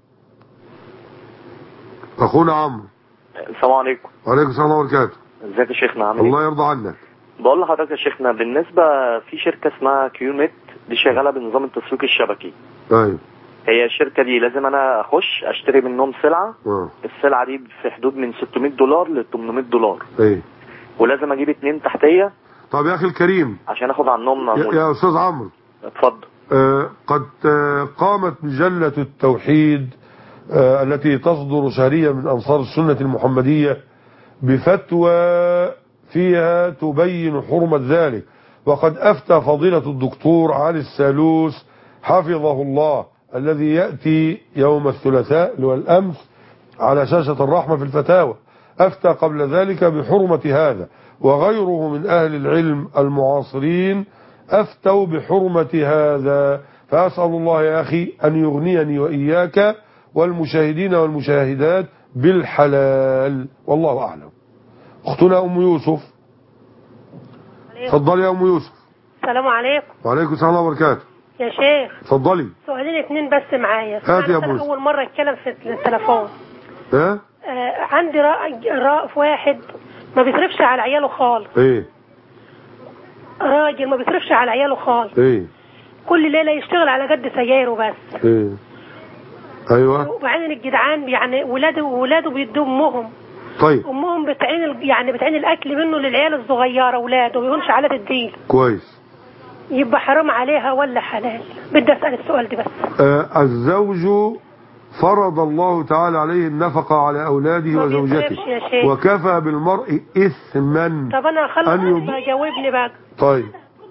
أخونا عمرو. السلام عليكم. وعليكم السلام ورحمة الله وبركاته. ازيك يا شيخنا، عامل ايه؟ الله يرضى عنك. بقول لحضرتك يا شيخنا، بالنسبة في شركة اسمها كيونت دي شغالة بنظام التسويق الشبكي. ايوه. هي الشركة دي لازم انا اخش اشتري منهم سلعة. اه. السلعة دي في حدود من ستمائة دولار ل ثمانمائة دولار. ايه. ولازم اجيب اتنين تحتية. طب يا اخي الكريم، عشان اخد عنهم يا, يا استاذ عمرو، اتفضل. آه قد آه قامت مجلة التوحيد آه التي تصدر شهريا من انصار السنة المحمدية بفتوى فيها تبين حرمة ذلك، وقد أفتى فضيلة الدكتور علي السالوس حفظه الله الذي يأتي يوم الثلاثاء اللي هو الأمس على شاشة الرحمة في الفتاوى، أفتى قبل ذلك بحرمة هذا، وغيره من أهل العلم المعاصرين أفتوا بحرمة هذا. فأسأل الله يا أخي أن يغنيني وإياك والمشاهدين والمشاهدات بالحلال، والله أعلم. أختنا أم يوسف، اتفضلي يا أم يوسف. السلام عليكم. وعليكم السلام وبركاته. يا شيخ اتفضلي. سؤالين اتنين بس معايا. هات يا أبو. أول مرة أتكلم في التليفون. ها؟ آه عندي رائف واحد ما بيصرفش على عياله خالص. ايه؟ راجل ما بيصرفش على عياله خالص. ايه؟ كل ليلة يشتغل على قد سجايره بس. ايه؟ ايوه. وبعدين الجدعان يعني ولاده ولاده بيدوا امهم. طيب. امهم بتعين يعني بتعين الاكل منه للعيال الصغيره اولاده، ما بيهونش على الدين. كويس. يبقى حرام عليها ولا حلال؟ بدي اسال السؤال ده بس. آه الزوج فرض الله تعالى عليه النفقه على اولاده وزوجته، وكفى بالمرء اثما. طب انا خلص يب... جاوبني بقى. طيب.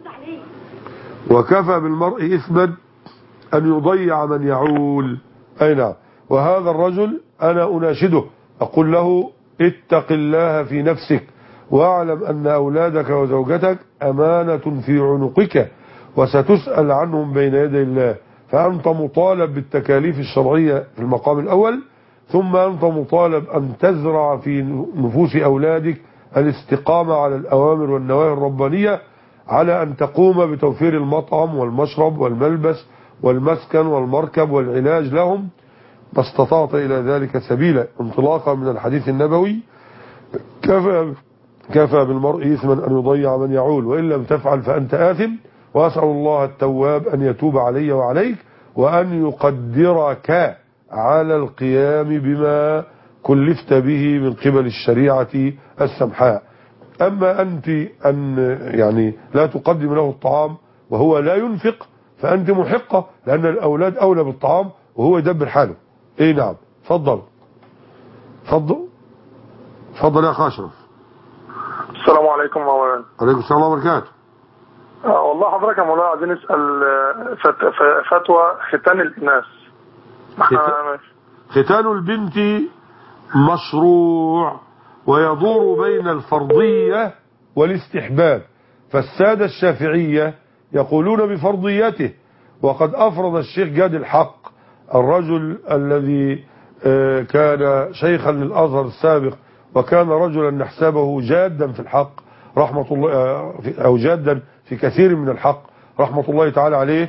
وكفى بالمرء اثما ان يضيع من يعول. اي نعم. وهذا الرجل انا اناشده اقول له اتق الله في نفسك، واعلم ان اولادك وزوجتك امانة في عنقك وستسأل عنهم بين يدي الله، فانت مطالب بالتكاليف الشرعية في المقام الاول، ثم انت مطالب ان تزرع في نفوس اولادك الاستقامة على الاوامر والنواهي الربانية، على ان تقوم بتوفير المطعم والمشرب والملبس والمسكن والمركب والعلاج لهم ما استطعت إلى ذلك سبيلا، انطلاقا من الحديث النبوي كفى كفى بالمرء إثما أن يضيع من يعول، وإن لم تفعل فأنت آثم. وأسأل الله التواب أن يتوب علي وعليك، وأن يقدرك على القيام بما كلفت به من قبل الشريعة السمحاء. أما أنت أن يعني لا تقدم له الطعام وهو لا ينفق فأنت محقة، لأن الأولاد أولى بالطعام وهو يدبر حاله. ايه نعم. اتفضل اتفضل اتفضل يا اخ اشرف. السلام عليكم يا مولانا. وعليكم السلام وبركاته. آه والله حضرتك يا مولانا عايزين نسال فت... فتوى ختان الاناث. خت... ختان البنت مشروع ويدور بين الفرضية والاستحباب، فالسادة الشافعية يقولون بفرضيته، وقد أفرض الشيخ جاد الحق الرجل الذي كان شيخا للأزهر السابق وكان رجلا نحسبه جادا في الحق رحمة الله، أو جادا في كثير من الحق رحمة الله تعالى عليه،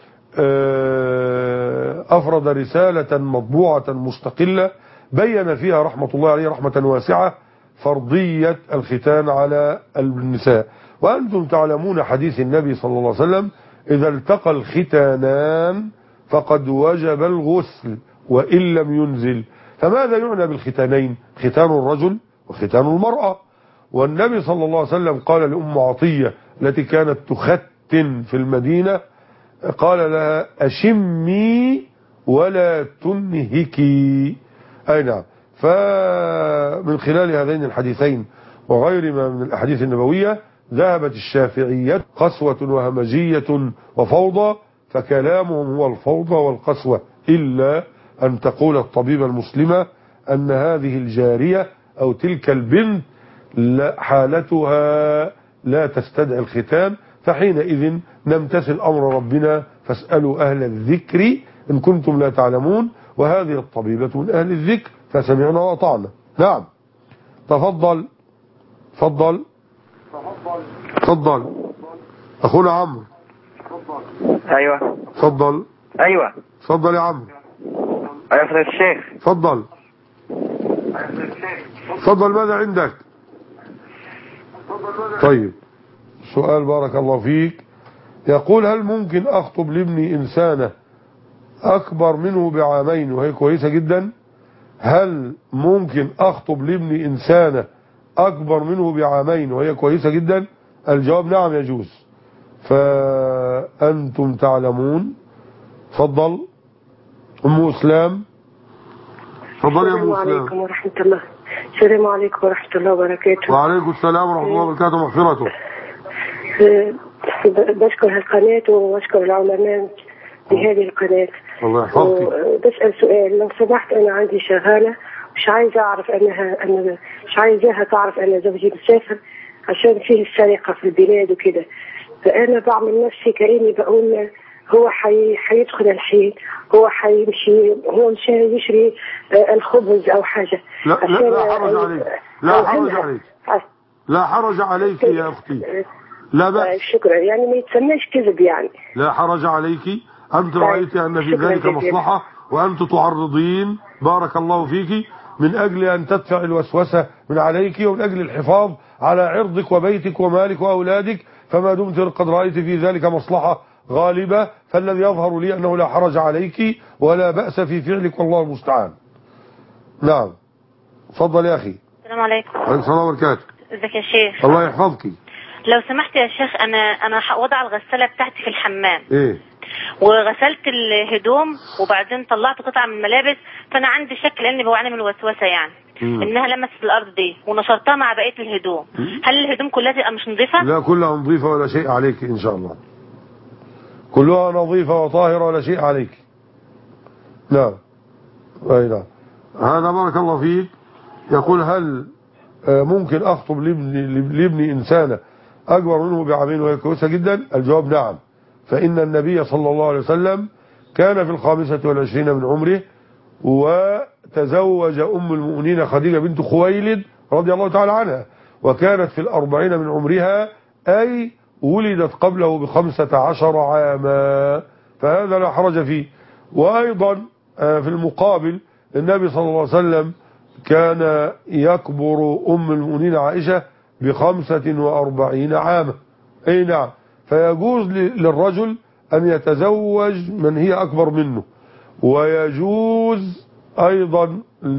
أفرد رسالة مطبوعة مستقلة بين فيها رحمة الله عليه رحمة واسعة فرضية الختان على النساء. وأنتم تعلمون حديث النبي صلى الله عليه وسلم إذا التقى الختانان فقد وجب الغسل وإن لم ينزل. فماذا يعنى بالختانين؟ ختان الرجل وختان المرأة. والنبي صلى الله عليه وسلم قال لأم عطية التي كانت تختن في المدينة، قال لها أشمي ولا تنهكي. أي نعم. فمن خلال هذين الحديثين وغيرهما من الأحاديث النبوية ذهبت الشافعية قسوة وهمجية وفوضى، فكلامهم هو الفوضى والقسوة، إلا أن تقول الطبيبة المسلمة أن هذه الجارية أو تلك البنت حالتها لا تستدعي الختان، فحينئذ نمتثل أمر ربنا فاسألوا أهل الذكر إن كنتم لا تعلمون، وهذه الطبيبة من أهل الذكر فسمعنا وأطعنا. نعم تفضل تفضل تفضل أخونا عمرو. أيوة تفضل. أيوة تفضل يا عمرو. أيوة فضيلة الشيخ. تفضل تفضل ماذا عندك؟ طيب سؤال بارك الله فيك، يقول هل ممكن أخطب لابني إنسانة أكبر منه بعامين وهي كويسة جدا؟ هل ممكن أخطب لابني إنسانة أكبر منه بعامين وهي كويسة جدا؟ الجواب نعم يجوز، فأنتم تعلمون. تفضل أم إسلام. تفضل يا أم إسلام. السلام عليكم ورحمة الله. السلام عليكم ورحمة الله وبركاته. وعليكم السلام ورحمة الله وبركاته ومغفرته. بشكر هالقناة وبشكر العلماء بهذه القناة. الله يحفظك. بسأل سؤال لو سمحت، أنا عندي شغالة مش عايزة أعرف أنها أنا مش عايزاها تعرف أن زوجي مسافر عشان فيه السرقة في البلاد وكده، فأنا بعمل نفسي كأني بقول هو حي... حيدخل الحين، هو حيمشي، هو مش يشري الخبز أو حاجة. لا لا, لا حرج عليك، لا حرج عليك، لا حرج عليك يا أختي، لا بأس. شكرا، يعني ما يتسمىش كذب يعني. لا حرج عليك، أنت رأيت أن في ذلك مصلحة وأنت تعرضين بارك الله فيك من أجل أن تدفع الوسوسة من عليك ومن أجل الحفاظ على عرضك وبيتك ومالك وأولادك، فما دمت قد رأيت في ذلك مصلحة غالبة فالذي يظهر لي أنه لا حرج عليك ولا بأس في فعلك والله المستعان. نعم تفضل يا أخي. السلام عليكم. وعليكم السلام وبركاته. ازيك يا شيخ؟ الله يحفظك. لو سمحت يا شيخ، أنا أنا وضع الغسالة بتاعتي في الحمام. إيه؟ وغسلت الهدوم وبعدين طلعت قطعة من الملابس، فأنا عندي شك لأني بوعاني من الوسوسة يعني مم. إنها لمست الأرض دي ونشرتها مع بقية الهدوم. مم. هل الهدوم كلها تبقى مش نظيفة؟ لا كلها نظيفة ولا شيء عليك إن شاء الله، كلها نظيفة وطاهرة ولا شيء عليك. نعم أي نعم. هذا بارك الله فيك يقول هل ممكن أخطب لابني, لابني إنسانة أكبر منه بعامين وهي كويسة جدا؟ الجواب نعم، فإن النبي صلى الله عليه وسلم كان في الخامسة والعشرين من عمره وتزوج أم المؤمنين خديجة بنت خويلد رضي الله تعالى عنها، وكانت في الأربعين من عمرها أي ولدت قبله بخمسة عشر عاما، فهذا لا حرج فيه. وأيضا في المقابل النبي صلى الله عليه وسلم كان يكبر أم المؤمنين عائشة بخمسة وأربعين عاما. أي نعم، فيجوز للرجل أن يتزوج من هي أكبر منه، ويجوز أيضا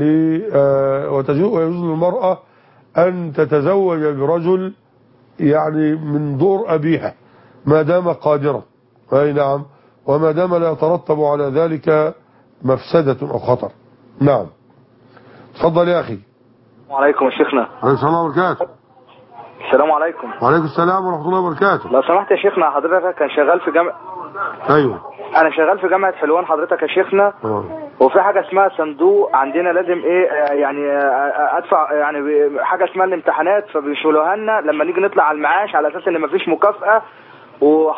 ويجوز للمرأة أن تتزوج برجل يعني من دور أبيها ما دام قادرة. أي نعم، وما دام لا يترتب على ذلك مفسدة أو خطر. نعم تفضل يا أخي. وعليكم شيخنا. عليكم السلام وبركاته. السلام عليكم. وعليكم السلام ورحمة الله وبركاته. لو سمحت يا شيخنا، حضرتك كان شغال في جامعة. أيوه أنا شغال في جامعة حلوان حضرتك يا شيخنا. أوه. وفي حاجة اسمها صندوق عندنا لازم إيه يعني أدفع يعني حاجة اسمها الامتحانات، فبيشيلوها لنا لما نيجي نطلع على المعاش على أساس إن مفيش مكافأة. و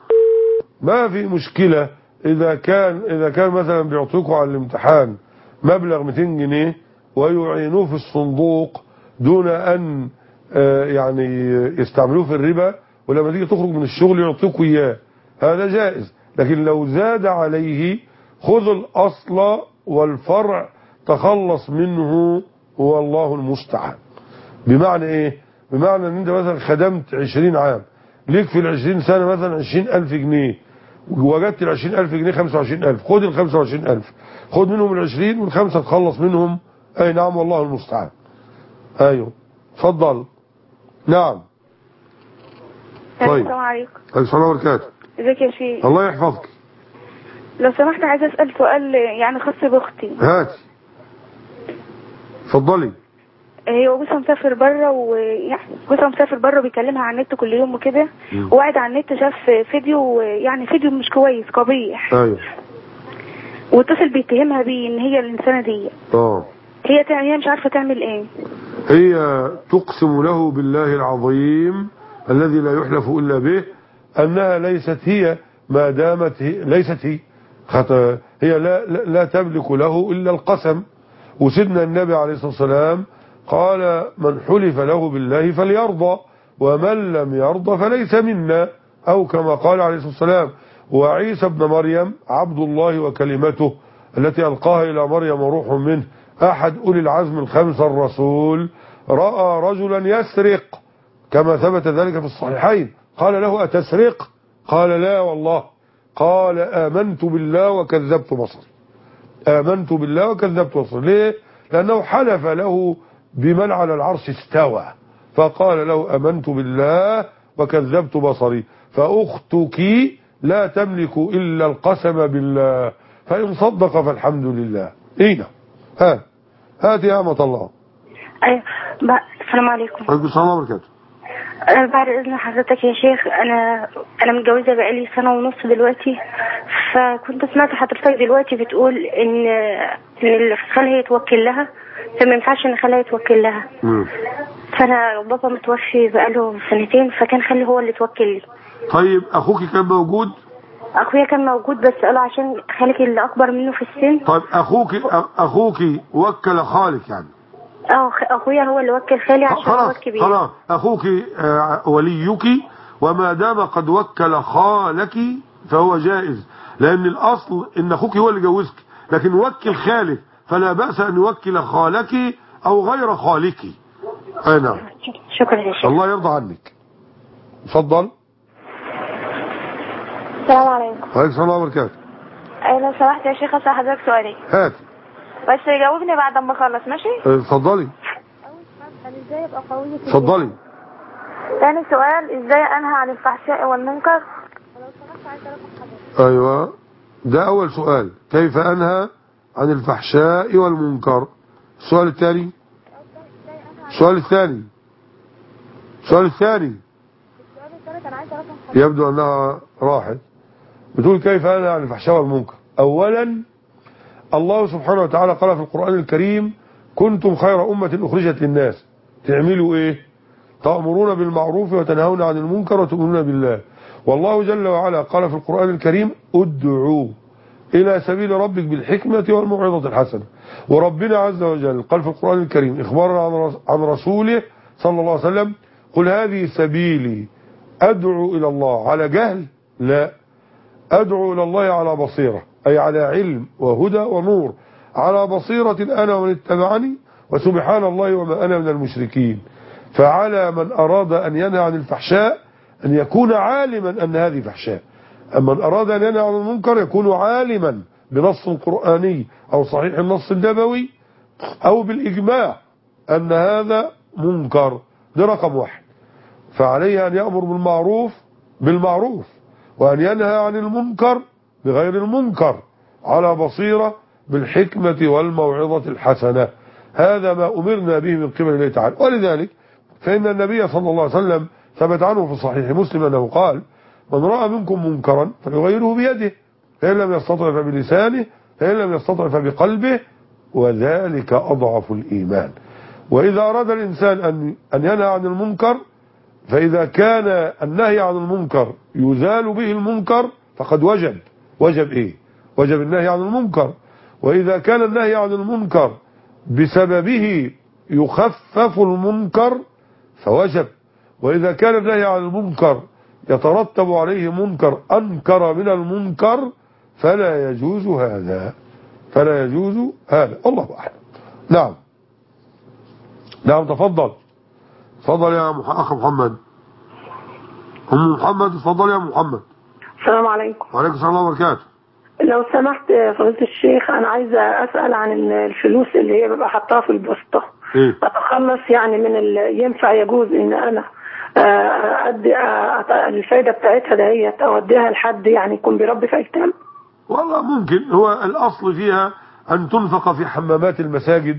ما في مشكلة إذا كان إذا كان مثلا بيعطوكوا على الامتحان مبلغ مئتين جنيه ويعينوه في الصندوق دون أن يعني يستعملوه في الربا، ولما تيجي تخرج من الشغل يعطوك إياه، هذا جائز. لكن لو زاد عليه خذ الأصل والفرع تخلص منه والله المستعان. بمعنى إيه؟ بمعنى أن أنت مثلا خدمت عشرين عام، ليك في العشرين سنة مثلا عشرين ألف جنيه، وجدت العشرين ألف جنيه خمسة وعشرين ألف، خد الخمسة وعشرين ألف، خد منهم العشرين والخمسة تخلص منهم. أي نعم والله المستعان. أيوه تفضل. نعم. طيب السلام عليكم. السلام وبركاته. ازيك يا شيخ؟ الله يحفظك. لو سمحت عايزه اسال سؤال يعني خاص باختي. هاتي اتفضلي. هي جوزها مسافر بره، ويعني جوزها مسافر بره بيكلمها على النت كل يوم وكده، وقاعد على النت شاف فيديو، يعني فيديو مش كويس قبيح. ايوه. واتصل بيتهمها بيه ان هي الانسانه دي. اه. هي هي مش عارفه تعمل ايه. هي تقسم له بالله العظيم الذي لا يحلف الا به انها ليست هي، ما دامت هي ليست هي هي لا, لا, لا تملك له الا القسم. وسيدنا النبي عليه الصلاه والسلام قال من حلف له بالله فليرضى ومن لم يرضى فليس منا، او كما قال عليه الصلاه والسلام. وعيسى ابن مريم عبد الله وكلمته التي القاها الى مريم وروح منه، احد اولي العزم الخمسه الرسول، راى رجلا يسرق كما ثبت ذلك في الصحيحين، قال له اتسرق؟ قال لا والله. قال آمنت بالله وكذبت بصري. آمنت بالله وكذبت بصري. ليه؟ لأنه حلف له بمن على العرش استوى، فقال له آمنت بالله وكذبت بصري. فأختك لا تملك إلا القسم بالله، فإن صدق فالحمد لله. إينا ها هات يا أمة الله. أيوة. السلام عليكم. وعليكم السلام وبركاته. أنا بعد إذن حضرتك يا شيخ، أنا أنا متجوزة بقالي سنة ونص دلوقتي، فكنت سمعت حضرتك دلوقتي بتقول إن إن اللي خالها يتوكل لها، فما ينفعش إن خالها يتوكل لها. مم. فأنا بابا متوفي بقاله سنتين، فكان خالي هو اللي توكل لي. طيب أخوك كان موجود؟ أخويا كان موجود، بس قالوا عشان خالك اللي أكبر منه في السن. طيب أخوك أخوك وكل خالك يعني؟ اه اخويا هو اللي وكل خالي عشان هو الكبير. خلاص اخوك وليك، وما دام قد وكل خالك فهو جائز، لان الاصل ان اخوك هو اللي جوزك، لكن وكل خالك فلا باس ان يوكل خالك او غير خالك. اي نعم. شكرا يا شيخ. الله يرضى عنك. اتفضل. السلام عليكم. وعليكم السلام وبركاته. اي لو سمحت يا شيخ اسال حضرتك سؤالين. هات. بس جاوبني بعد ما اخلص ماشي؟ اتفضلي. ازاي ابقى قوية؟ اتفضلي. ثاني سؤال، ازاي انهى عن الفحشاء والمنكر؟ ايوه ده اول سؤال، كيف انهى عن الفحشاء والمنكر. السؤال الثاني السؤال الثاني السؤال الثاني يبدو انها راحت. بتقول كيف انهى عن الفحشاء والمنكر. اولا الله سبحانه وتعالى قال في القرآن الكريم كنتم خير أمة أخرجت للناس، تعملوا إيه؟ تأمرون بالمعروف وتنهون عن المنكر وتؤمنون بالله. والله جل وعلا قال في القرآن الكريم ادعوا إلى سبيل ربك بالحكمة والموعظة الحسنة. وربنا عز وجل قال في القرآن الكريم إخبارا عن رسوله صلى الله عليه وسلم قل هذه سبيلي أدعو إلى الله على جهل؟ لا، أدعو إلى الله على بصيرة، أي على علم وهدى ونور، على بصيرة أنا ومن اتبعني وسبحان الله وما أنا من المشركين. فعلى من أراد أن ينهى عن الفحشاء أن يكون عالما أن هذه فحشاء، أما من أراد أن ينهى عن المنكر يكون عالما بنص قرآني أو صحيح النص النبوي أو بالإجماع أن هذا منكر. ده رقم واحد. فعليه أن يأمر بالمعروف بالمعروف وأن ينهى عن المنكر بغير المنكر على بصيرة بالحكمة والموعظة الحسنة. هذا ما أمرنا به من قبل الله تعالى. ولذلك فإن النبي صلى الله عليه وسلم ثبت عنه في صحيح مسلم أنه قال من رأى منكم منكرا فليغيره بيده، فإن لم يستطع فبلسانه، فإن لم يستطع فبقلبه، وذلك أضعف الإيمان. وإذا أراد الإنسان أن أن ينهى عن المنكر، فإذا كان النهي عن المنكر يزال به المنكر فقد وجب وجب إيه؟ وجب النهي عن المنكر. وإذا كان النهي عن المنكر بسببه يخفف المنكر فوجب. وإذا كان النهي عن المنكر يترتب عليه منكر أنكر من المنكر فلا يجوز هذا فلا يجوز هذا. الله أعلم. نعم نعم. تفضل تفضل يا أخ محمد. أم محمد تفضل يا محمد. السلام عليكم. وعليكم السلام وبركاته. لو سمحت فضيلة الشيخ، أنا عايزة أسأل عن الفلوس اللي هي ببقى حطها في البسطة. إيه؟ أتخلص يعني من ال... ينفع يجوز إن أنا أدي الفايدة بتاعتها دهيت أوديها لحد يعني يكون بيربي في أيتام؟ والله ممكن. هو الأصل فيها أن تنفق في حمامات المساجد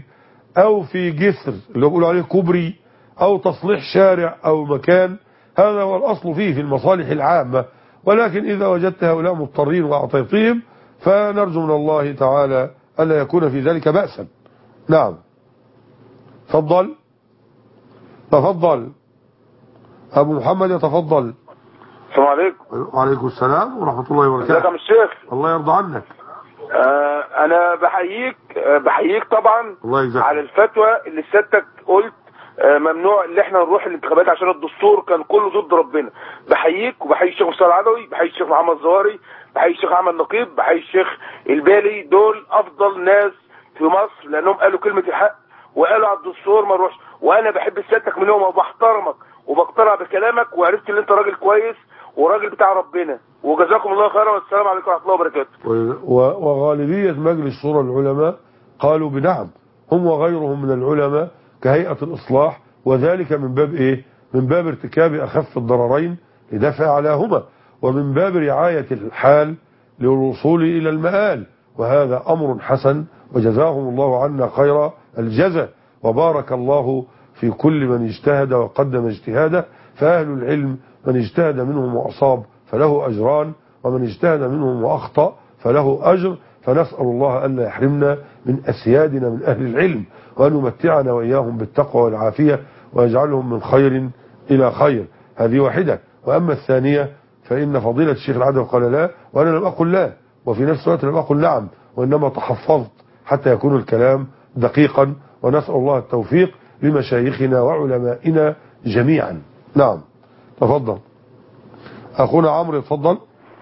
أو في جسر اللي يقولوا عليه كوبري أو تصليح شارع أو مكان، هذا هو الأصل فيه في المصالح العامة. ولكن إذا وجدت هؤلاء مضطرين وأعطيتهم فنرجو من الله تعالى ألا يكون في ذلك بأسا. نعم تفضل تفضل أبو محمد يتفضل. السلام عليكم. وعليكم السلام ورحمة الله وبركاته. ازيك يا عم الشيخ؟ الله يرضى عنك. آه انا بحييك آه بحييك طبعا الله يجزاك على الفتوى اللي سيادتك قلت آه ممنوع ان احنا نروح الانتخابات عشان الدستور كان كله ضد ربنا. بحييك وبحيي الشيخ مصطفى العدوي، بحيي الشيخ محمد الزواري، بحيي الشيخ احمد نقيب، بحيي الشيخ البالي. دول افضل ناس في مصر لانهم قالوا كلمة الحق وقالوا على الدستور ما نروحش. وانا بحب سيادتك منهم وبحترمك وبقتنع بكلامك، وعرفت ان انت راجل كويس وراجل بتاع ربنا، وجزاكم الله خيرا والسلام عليكم ورحمه الله وبركاته. وغالبيه مجلس شورى العلماء قالوا بنعم، هم وغيرهم من العلماء كهيئه الاصلاح، وذلك من باب ايه؟ من باب ارتكاب اخف الضررين لدفع علاهما، ومن باب رعايه الحال للوصول الى المآل، وهذا امر حسن وجزاهم الله عنا خير الجزاء، وبارك الله في كل من اجتهد وقدم اجتهاده. فأهل العلم من اجتهد منهم وأصاب فله أجران، ومن اجتهد منهم وأخطأ فله أجر. فنسأل الله أن لا يحرمنا من أسيادنا من أهل العلم، وأن يمتعنا وإياهم بالتقوى والعافية، ويجعلهم من خير إلى خير. هذه واحدة. وأما الثانية فإن فضيلة الشيخ العدوي قال لا، وأنا لم أقل لا، وفي نفس الوقت لم أقل نعم، وإنما تحفظت حتى يكون الكلام دقيقا. ونسأل الله التوفيق لمشايخنا وعلمائنا جميعا. نعم تفضل أخونا عمرو تفضل.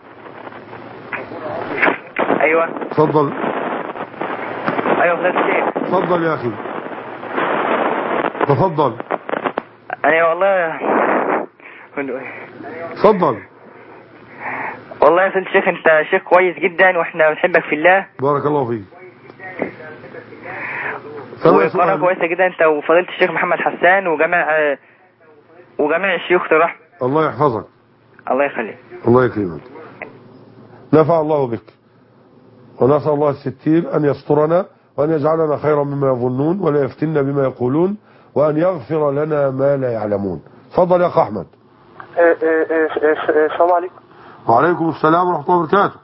أيوة تفضل. أيوة فضيلة الشيخ. تفضل يا أخي تفضل. أنا والله تفضل. والله يا فضيلة الشيخ أنت شيخ كويس جدا وإحنا بنحبك في الله. بارك الله فيك. وقناة كويسة جدا أنت وفضيلة الشيخ محمد حسان وجميع وجميع الشيوخ ترحم. الله يحفظك. الله يخليك. الله يكرمك. نفع الله بك، ونسأل الله الستير أن يسترنا وأن يجعلنا خيرا مما يظنون، ولا يفتنا بما يقولون، وأن يغفر لنا ما لا يعلمون. تفضل يا أخ أحمد. السلام عليكم. وعليكم السلام ورحمة الله وبركاته.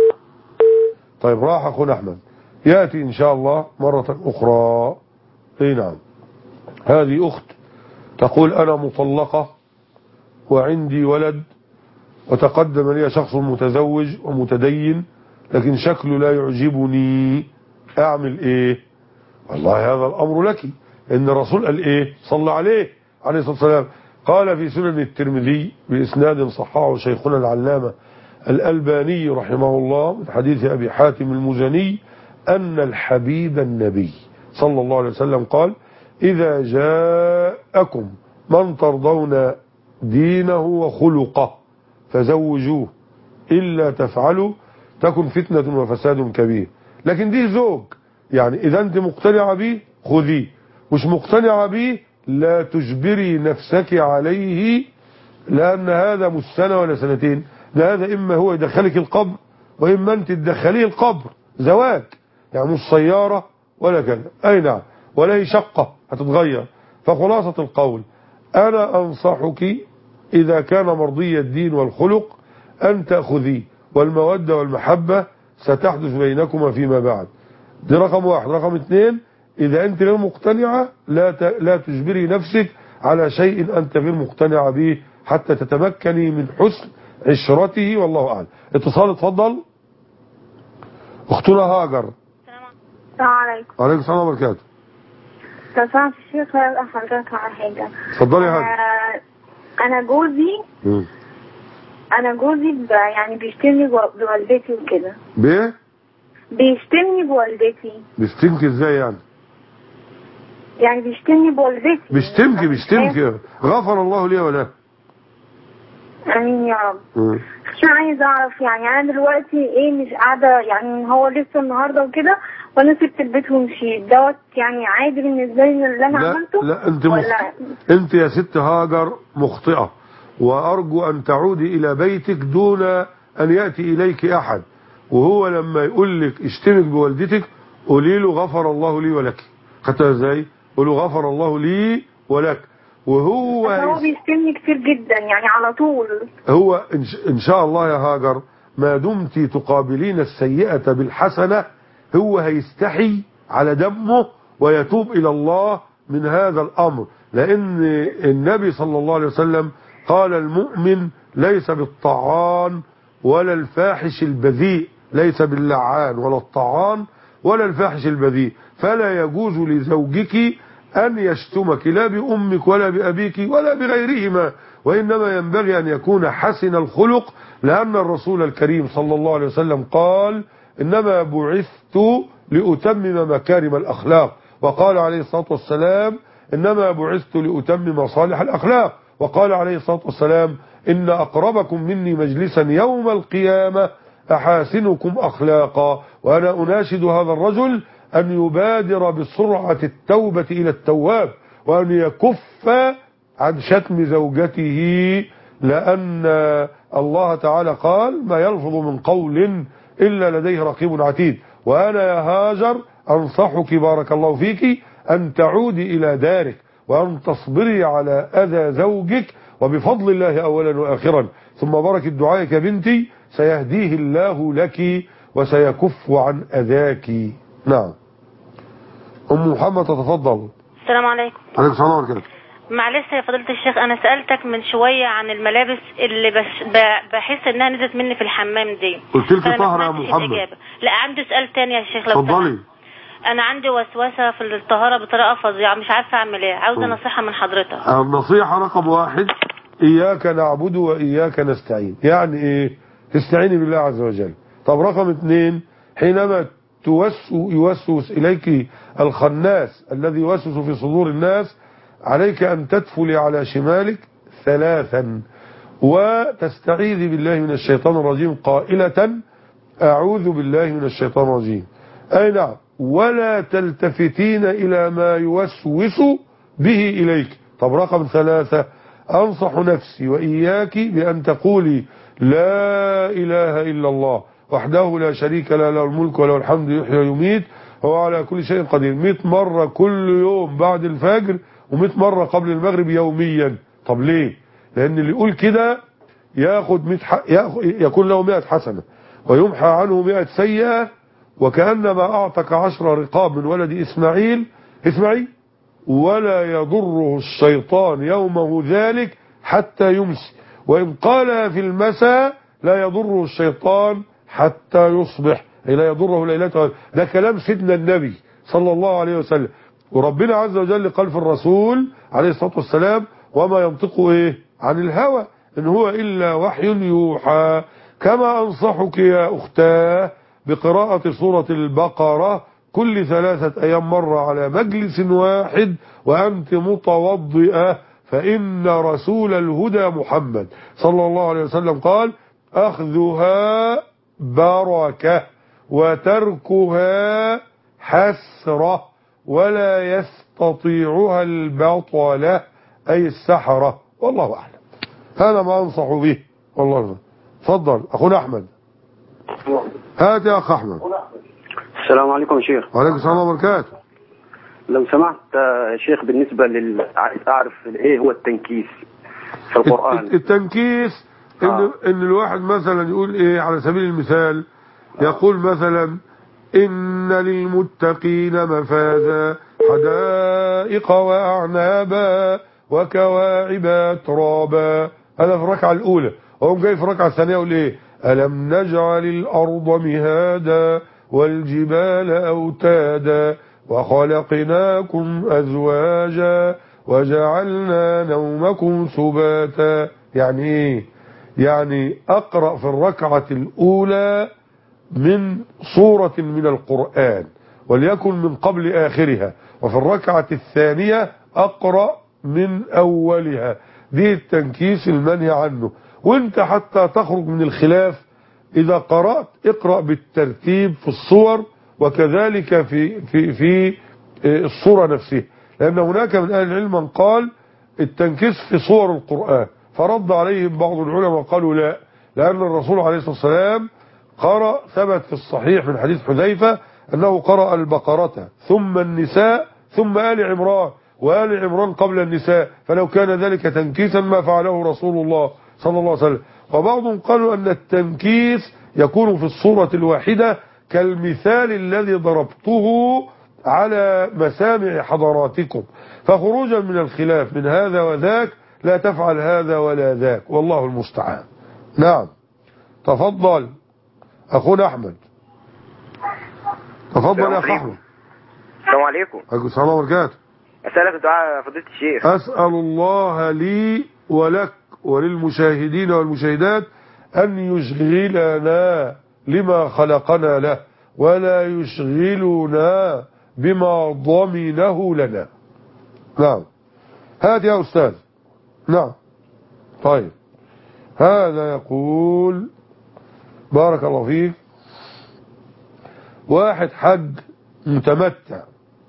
طيب راح أخونا أحمد، يأتي إن شاء الله مرة أخرى. اي نعم. هذه أخت تقول أنا مطلقة وعندي ولد، وتقدم لي شخص متزوج ومتدين، لكن شكله لا يعجبني، أعمل إيه؟ والله هذا الأمر لك. إن الرسول قال إيه؟ صلى عليه عليه الصلاة والسلام، قال في سنن الترمذي بإسناد صححه شيخنا العلامة الألباني رحمه الله من حديث أبي حاتم المزني أن الحبيب النبي صلى الله عليه وسلم قال إذا جاءكم من ترضون دينه وخلقه فزوجوه، إلا تفعلوا تكن فتنة وفساد كبير. لكن دي زوج، يعني إذا أنت مقتنعة به خذيه، مش مقتنعة به لا تجبري نفسك عليه، لأن هذا مش سنة ولا سنتين، ده هذا إما هو يدخلك القبر وإما أنت تدخليه القبر. زواج يعني مش سيارة ولا كذا. أي نعم، ولا هي شقة هتتغير. فخلاصة القول أنا أنصحك إذا كان مرضي الدين والخلق أن تأخذيه، والمودة والمحبة ستحدث بينكما فيما بعد. دي رقم واحد. رقم اثنين، إذا أنت غير مقتنعة لا لا تجبري نفسك على شيء أنت غير مقتنعة به حتى تتمكني من حسن عشرته، والله أعلم. اتصال اتفضل. أختنا هاجر. السلام عليكم. وعليكم السلام وبركاته. لو سمحت الشيخ حضرتك على حاجة. اتفضلي يا هاجر. أنا جوزي م. أنا جوزي يعني بيشتمني بوالدتي وكده. بإيه؟ بيشتمني بوالدتي. بيشتمك ازاي يعني؟ يعني بيشتمني بوالدتي. بيشتمك بيشتمك غفر الله لي ولا؟ امين يا رب. مش عايز اعرف يعني انا دلوقتي ايه، مش قاعده يعني هو لسه النهارده وكده وانا سبت البيت ومشيت، دوت يعني عادي بالنسبه لي اللي انا لا عملته؟ لا انت مخ... انت يا ست هاجر مخطئه، وارجو ان تعودي الى بيتك دون ان ياتي اليك احد. وهو لما يقول لك اشتمك بوالدتك قولي له غفر الله لي ولك، خدتها ازاي؟ قولوا غفر الله لي ولك. وهو هو بيستني كتير جدا يعني على طول. هو ان شاء الله يا هاجر ما دمت تقابلين السيئة بالحسنة هو هيستحي على دمه ويتوب إلى الله من هذا الأمر، لأن النبي صلى الله عليه وسلم قال المؤمن ليس بالطعان ولا الفاحش البذيء، ليس باللعان ولا الطعان ولا الفاحش البذيء، فلا يجوز لزوجك أن يشتمك لا بأمك ولا بأبيك ولا بغيرهما، وإنما ينبغي أن يكون حسن الخلق، لأن الرسول الكريم صلى الله عليه وسلم قال إنما بعثت لأتمم مكارم الأخلاق، وقال عليه الصلاة والسلام إنما بعثت لأتمم صالح الأخلاق، وقال عليه الصلاة والسلام إن أقربكم مني مجلسا يوم القيامة أحاسنكم أخلاقا. وأنا أناشد هذا الرجل أن يبادر بسرعة التوبة إلى التواب، وأن يكف عن شتم زوجته، لأن الله تعالى قال ما يلفظ من قول إلا لديه رقيب عتيد. وأنا يا هاجر أنصحك بارك الله فيك أن تعودي إلى دارك وأن تصبري على أذى زوجك، وبفضل الله أولا وآخرا ثم بركة دعائك يا بنتي سيهديه الله لك وسيكف عن أذاك. نعم. أم محمد تتفضل. السلام عليكم. عليكم السلام ورحمة. معلش يا فضيلة الشيخ، أنا سألتك من شوية عن الملابس اللي بش بحس إنها نزلت مني في الحمام دي. قلت لك طاهرة يا محمد. الإجابة. لا عندي سؤال تاني يا شيخ لو اتفضلي. أنا عندي وسوسة في الطهارة بطريقة فظيعة مش عارفة أعمل إيه، عاوزة نصيحة من حضرتك. النصيحة رقم واحد إياك نعبد وإياك نستعين، يعني إيه؟ تستعيني بالله عز وجل. طب رقم اثنين حينما توسو يوسوس إليك الخناس الذي يوسوس في صدور الناس عليك أن تدفلي على شمالك ثلاثا وتستعيذي بالله من الشيطان الرجيم قائلة أعوذ بالله من الشيطان الرجيم. أي نعم. ولا تلتفتين إلى ما يوسوس به إليك. طب رقم ثلاثة أنصح نفسي وإياك بأن تقولي لا إله إلا الله وحده لا شريك له له الملك وله الحمد يحيي ويميت هو على كل شيء قدير مئة مرة كل يوم بعد الفجر ومئة مرة قبل المغرب يوميا. طب ليه؟ لأن اللي يقول كده ياخد مئة ح... ياخد... يكون له مئة حسنة ويمحى عنه مئة سيئة، وكأنما أعتق عشر رقاب من ولد إسماعيل إسماعيل ولا يضره الشيطان يومه ذلك حتى يمسي، وإن قال في المساء لا يضره الشيطان حتى يصبح، أي لا يضره ليلته. ده كلام سيدنا النبي صلى الله عليه وسلم، وربنا عز وجل قال في الرسول عليه الصلاة والسلام وما ينطق إيه عن الهوى إن هو إلا وحي يوحى. كما أنصحك يا أختاه بقراءة سورة البقرة كل ثلاثة أيام مرة على مجلس واحد وأنت متوضئة، فإن رسول الهدى محمد صلى الله عليه وسلم قال أخذها بركة وتركها حسرة ولا يستطيعها البطلة أي السحرة، والله أعلم. هذا ما أنصح به والله. تفضل أخونا أحمد. هات يا أخ أحمد. السلام عليكم يا شيخ. وعليكم السلام وبركاته. لو سمحت يا شيخ بالنسبة لل عايز أعرف إيه هو التنكيس في القرآن. التنكيس إن, آه. إن الواحد مثلا يقول إيه على سبيل المثال يقول مثلا إن للمتقين مفازا حدائق وأعنابا وكواعب أترابا. هذا في الركعة الأولى. وهم جاي في الركعة الثانية يقول إيه ألم نجعل الأرض مهادا والجبال أوتادا وخلقناكم أزواجا وجعلنا نومكم سباتا. يعني إيه؟ يعني أقرأ في الركعة الأولى من سورة من القرآن وليكن من قبل آخرها، وفي الركعة الثانية أقرأ من أولها. دي التنكيس المنهي عنه. وانت حتى تخرج من الخلاف إذا قرأت اقرأ بالترتيب في الصور وكذلك في في في الصورة نفسها، لأن هناك من أهل العلم من قال التنكيس في صور القرآن، فرد عليهم بعض العلماء وقالوا لا، لأن الرسول عليه الصلاة والسلام قرأ ثبت في الصحيح من حديث حذيفة أنه قرأ البقرة ثم النساء ثم آل عمران، وآل عمران قبل النساء، فلو كان ذلك تنكيسا ما فعله رسول الله صلى الله عليه وسلم. وبعضهم قالوا أن التنكيس يكون في الصورة الواحدة كالمثال الذي ضربته على مسامع حضراتكم، فخروجا من الخلاف من هذا وذاك لا تفعل هذا ولا ذاك، والله المستعان. نعم، تفضل أخونا أحمد. تفضل يا أخي أحمد. السلام عليكم. عليكم السلام وبركاته. أسألك الدعاء يا فضيلة الشيخ. أسأل الله لي ولك وللمشاهدين والمشاهدات أن يشغلنا لما خلقنا له، ولا يشغلنا بما ضمنه لنا. نعم، هات يا أستاذ. نعم، طيب، هذا يقول بارك الله فيك، واحد حج متمتع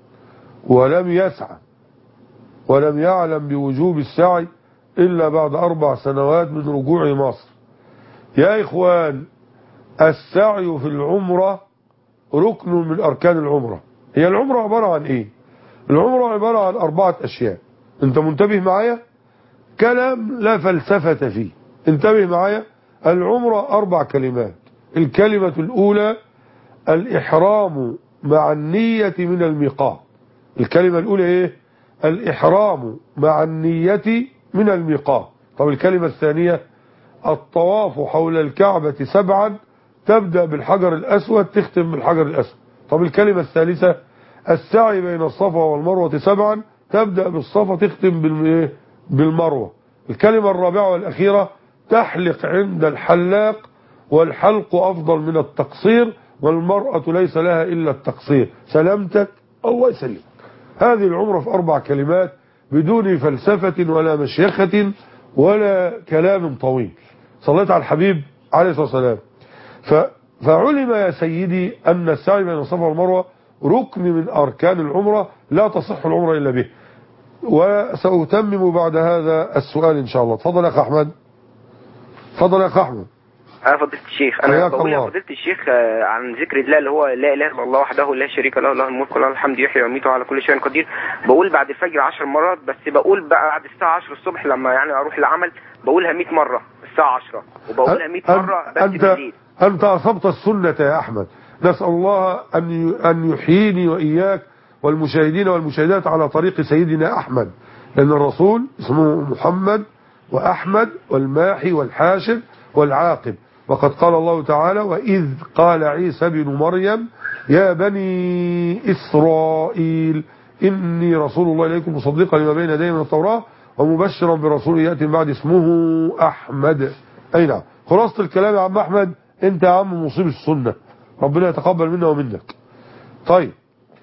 ولم يسعى ولم يعلم بوجوب السعي إلا بعد أربع سنوات من رجوع مصر. يا إخوان، السعي في العمرة ركن من أركان العمرة. هي العمرة عبارة عن إيه؟ العمرة عبارة عن أربعة أشياء. أنت منتبه معايا؟ كلام لا فلسفة فيه، انتبه معايا. العمرة أربع كلمات. الكلمة الأولى الإحرام مع النية من الميقات. الكلمة الأولى إيه؟ الإحرام مع النية من الميقات. طب الكلمة الثانية الطواف حول الكعبة سبعا، تبدأ بالحجر الأسود تختم بالحجر الأسود. طب الكلمة الثالثة السعي بين الصفا والمروة سبعا، تبدأ بالصفا تختم بالمروة. الكلمة الرابعة والأخيرة تحلق عند الحلاق، والحلق أفضل من التقصير، والمرأة ليس لها إلا التقصير. سلامتك، الله يسلمك. هذه العمرة في أربع كلمات بدون فلسفة ولا مشيخة ولا كلام طويل. صليت على الحبيب عليه الصلاة والسلام. فعلم يا سيدي أن السعي بين الصفا والمروة ركن من أركان العمرة، لا تصح العمرة إلا به. وسأتمم بعد هذا السؤال إن شاء الله. تفضل يا أخ أحمد. تفضل يا أخ أحمد. أنا فضيلة الشيخ، أنا بقول يا فضيلة الشيخ عن ذكر الله اللي هو لا إله إلا الله وحده لا شريك له، له الملك وله الحمد، يحيي ويميت على كل شيء قدير. بقول بعد الفجر عشر مرات، بس بقول بقى بعد الساعة عشرة الصبح لما يعني أروح العمل بقولها مئة مرة الساعة عشرة، وبقولها مئة مرة بس أنت بالليل. أنت أصبت السنة يا أحمد. نسأل الله أن أن يحييني وإياك والمشاهدين والمشاهدات على طريق سيدنا أحمد، لأن الرسول اسمه محمد وأحمد والماحي والحاشر والعاقب. وقد قال الله تعالى وإذ قال عيسى بن مريم يا بني إسرائيل إني رسول الله إليكم مصدقا لما بين يدي من التوراة ومبشرا برسول يأتي من بعد اسمه أحمد. أي نعم، خلاصة الكلام يا عم أحمد، أنت يا عم مصيب السنة، ربنا يتقبل منا ومنك. طيب،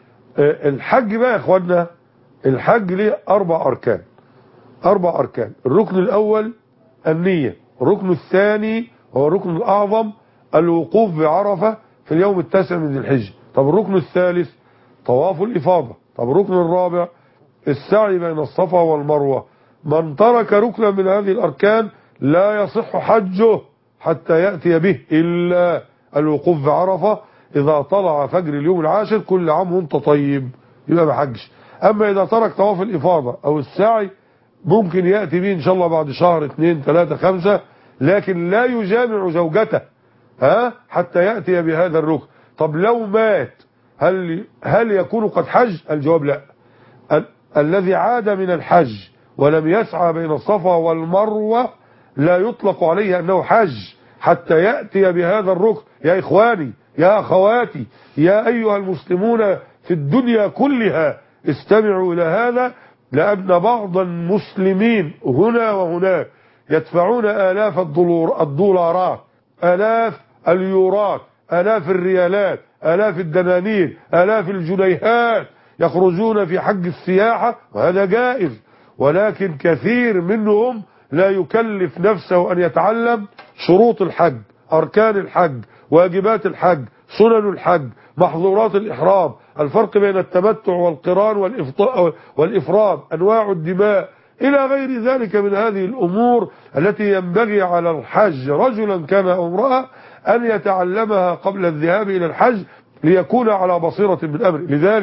الحج بقى يا إخواننا، الحج ليه أربع أركان. أربع أركان. الركن الأول النية، الركن الثاني هو الركن الأعظم الوقوف بعرفة في اليوم التاسع من ذي الحجة. طب الركن الثالث طواف الإفاضة. طب الركن الرابع السعي بين الصفا والمروة. من ترك ركنا من هذه الأركان لا يصح حجه حتى يأتي به إلا الوقوف بعرفة إذا طلع فجر اليوم العاشر كل عام وانت طيب، يبقى ما حجش. أما إذا ترك طواف الإفاضة أو السعي ممكن يأتي به إن شاء الله بعد شهر اثنين ثلاثة خمسة، لكن لا يجامع زوجته ها حتى يأتي بهذا الركن. طب لو مات هل هل يكون قد حج؟ الجواب لا. ال الذي عاد من الحج ولم يسعى بين الصفا والمروة لا يطلق عليه أنه حج حتى يأتي بهذا الركن. يا إخواني يا أخواتي يا أيها المسلمون في الدنيا كلها استمعوا إلى هذا، لأن بعض المسلمين هنا وهناك يدفعون آلاف الدولارات، آلاف اليورات، آلاف الريالات، آلاف الدنانير، آلاف الجنيهات، يخرجون في حج السياحة، وهذا جائز، ولكن كثير منهم لا يكلف نفسه أن يتعلم شروط الحج، أركان الحج، واجبات الحج، سنن الحج، محظورات الإحرام، الفرق بين التمتع والقران والإفراد، أنواع الدماء، إلى غير ذلك من هذه الأمور التي ينبغي على الحج رجلا كان أو امرأة أن يتعلمها قبل الذهاب إلى الحج ليكون على بصيرة من أمره. لذلك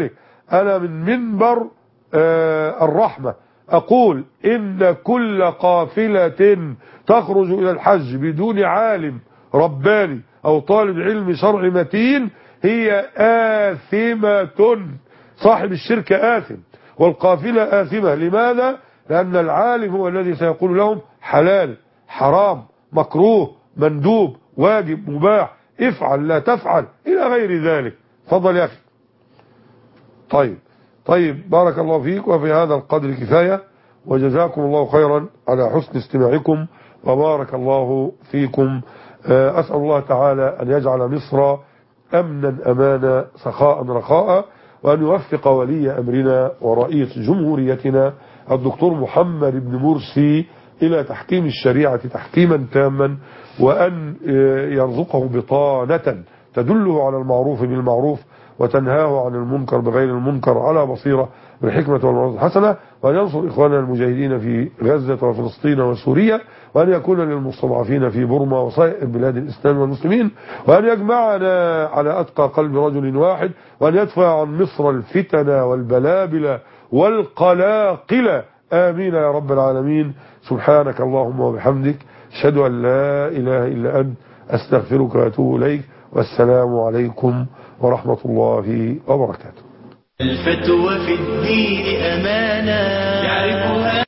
أنا من منبر آه الرحمة أقول إن كل قافلة تخرج إلى الحج بدون عالم رباني أو طالب علم شرعي متين هي آثمة. صاحب الشرك آثم والقافلة آثمة. لماذا؟ لأن العالم هو الذي سيقول لهم حلال حرام مكروه مندوب واجب مباح افعل لا تفعل إلى غير ذلك. فضل يا أخي. طيب طيب بارك الله فيك، وفي هذا القدر كفاية، وجزاكم الله خيرا على حسن استماعكم وبارك الله فيكم. أسأل الله تعالى أن يجعل مصر أمنا أمانا سخاء رخاء، وأن يوفق ولي أمرنا ورئيس جمهوريتنا الدكتور محمد بن مرسي إلى تحكيم الشريعة تحكيما تاما، وأن يرزقه بطانة تدله على المعروف بالمعروف وتنهاه عن المنكر بغير المنكر على بصيرة بالحكمة والموعظة الحسنة، وأن ينصر إخواننا المجاهدين في غزة وفلسطين وسوريا، وأن يكون للمستضعفين في بورما وسائر بلاد الإسلام والمسلمين، وأن يجمعنا على أتقى قلب رجل واحد، وأن يدفع عن مصر الفتن والبلابل والقلاقل. آمين يا رب العالمين. سبحانك اللهم وبحمدك، أشهد أن لا إله إلا أنت، أستغفرك وأتوب إليك، والسلام عليكم ورحمة الله وبركاته. الفتوى في الدين أمانة يعرفها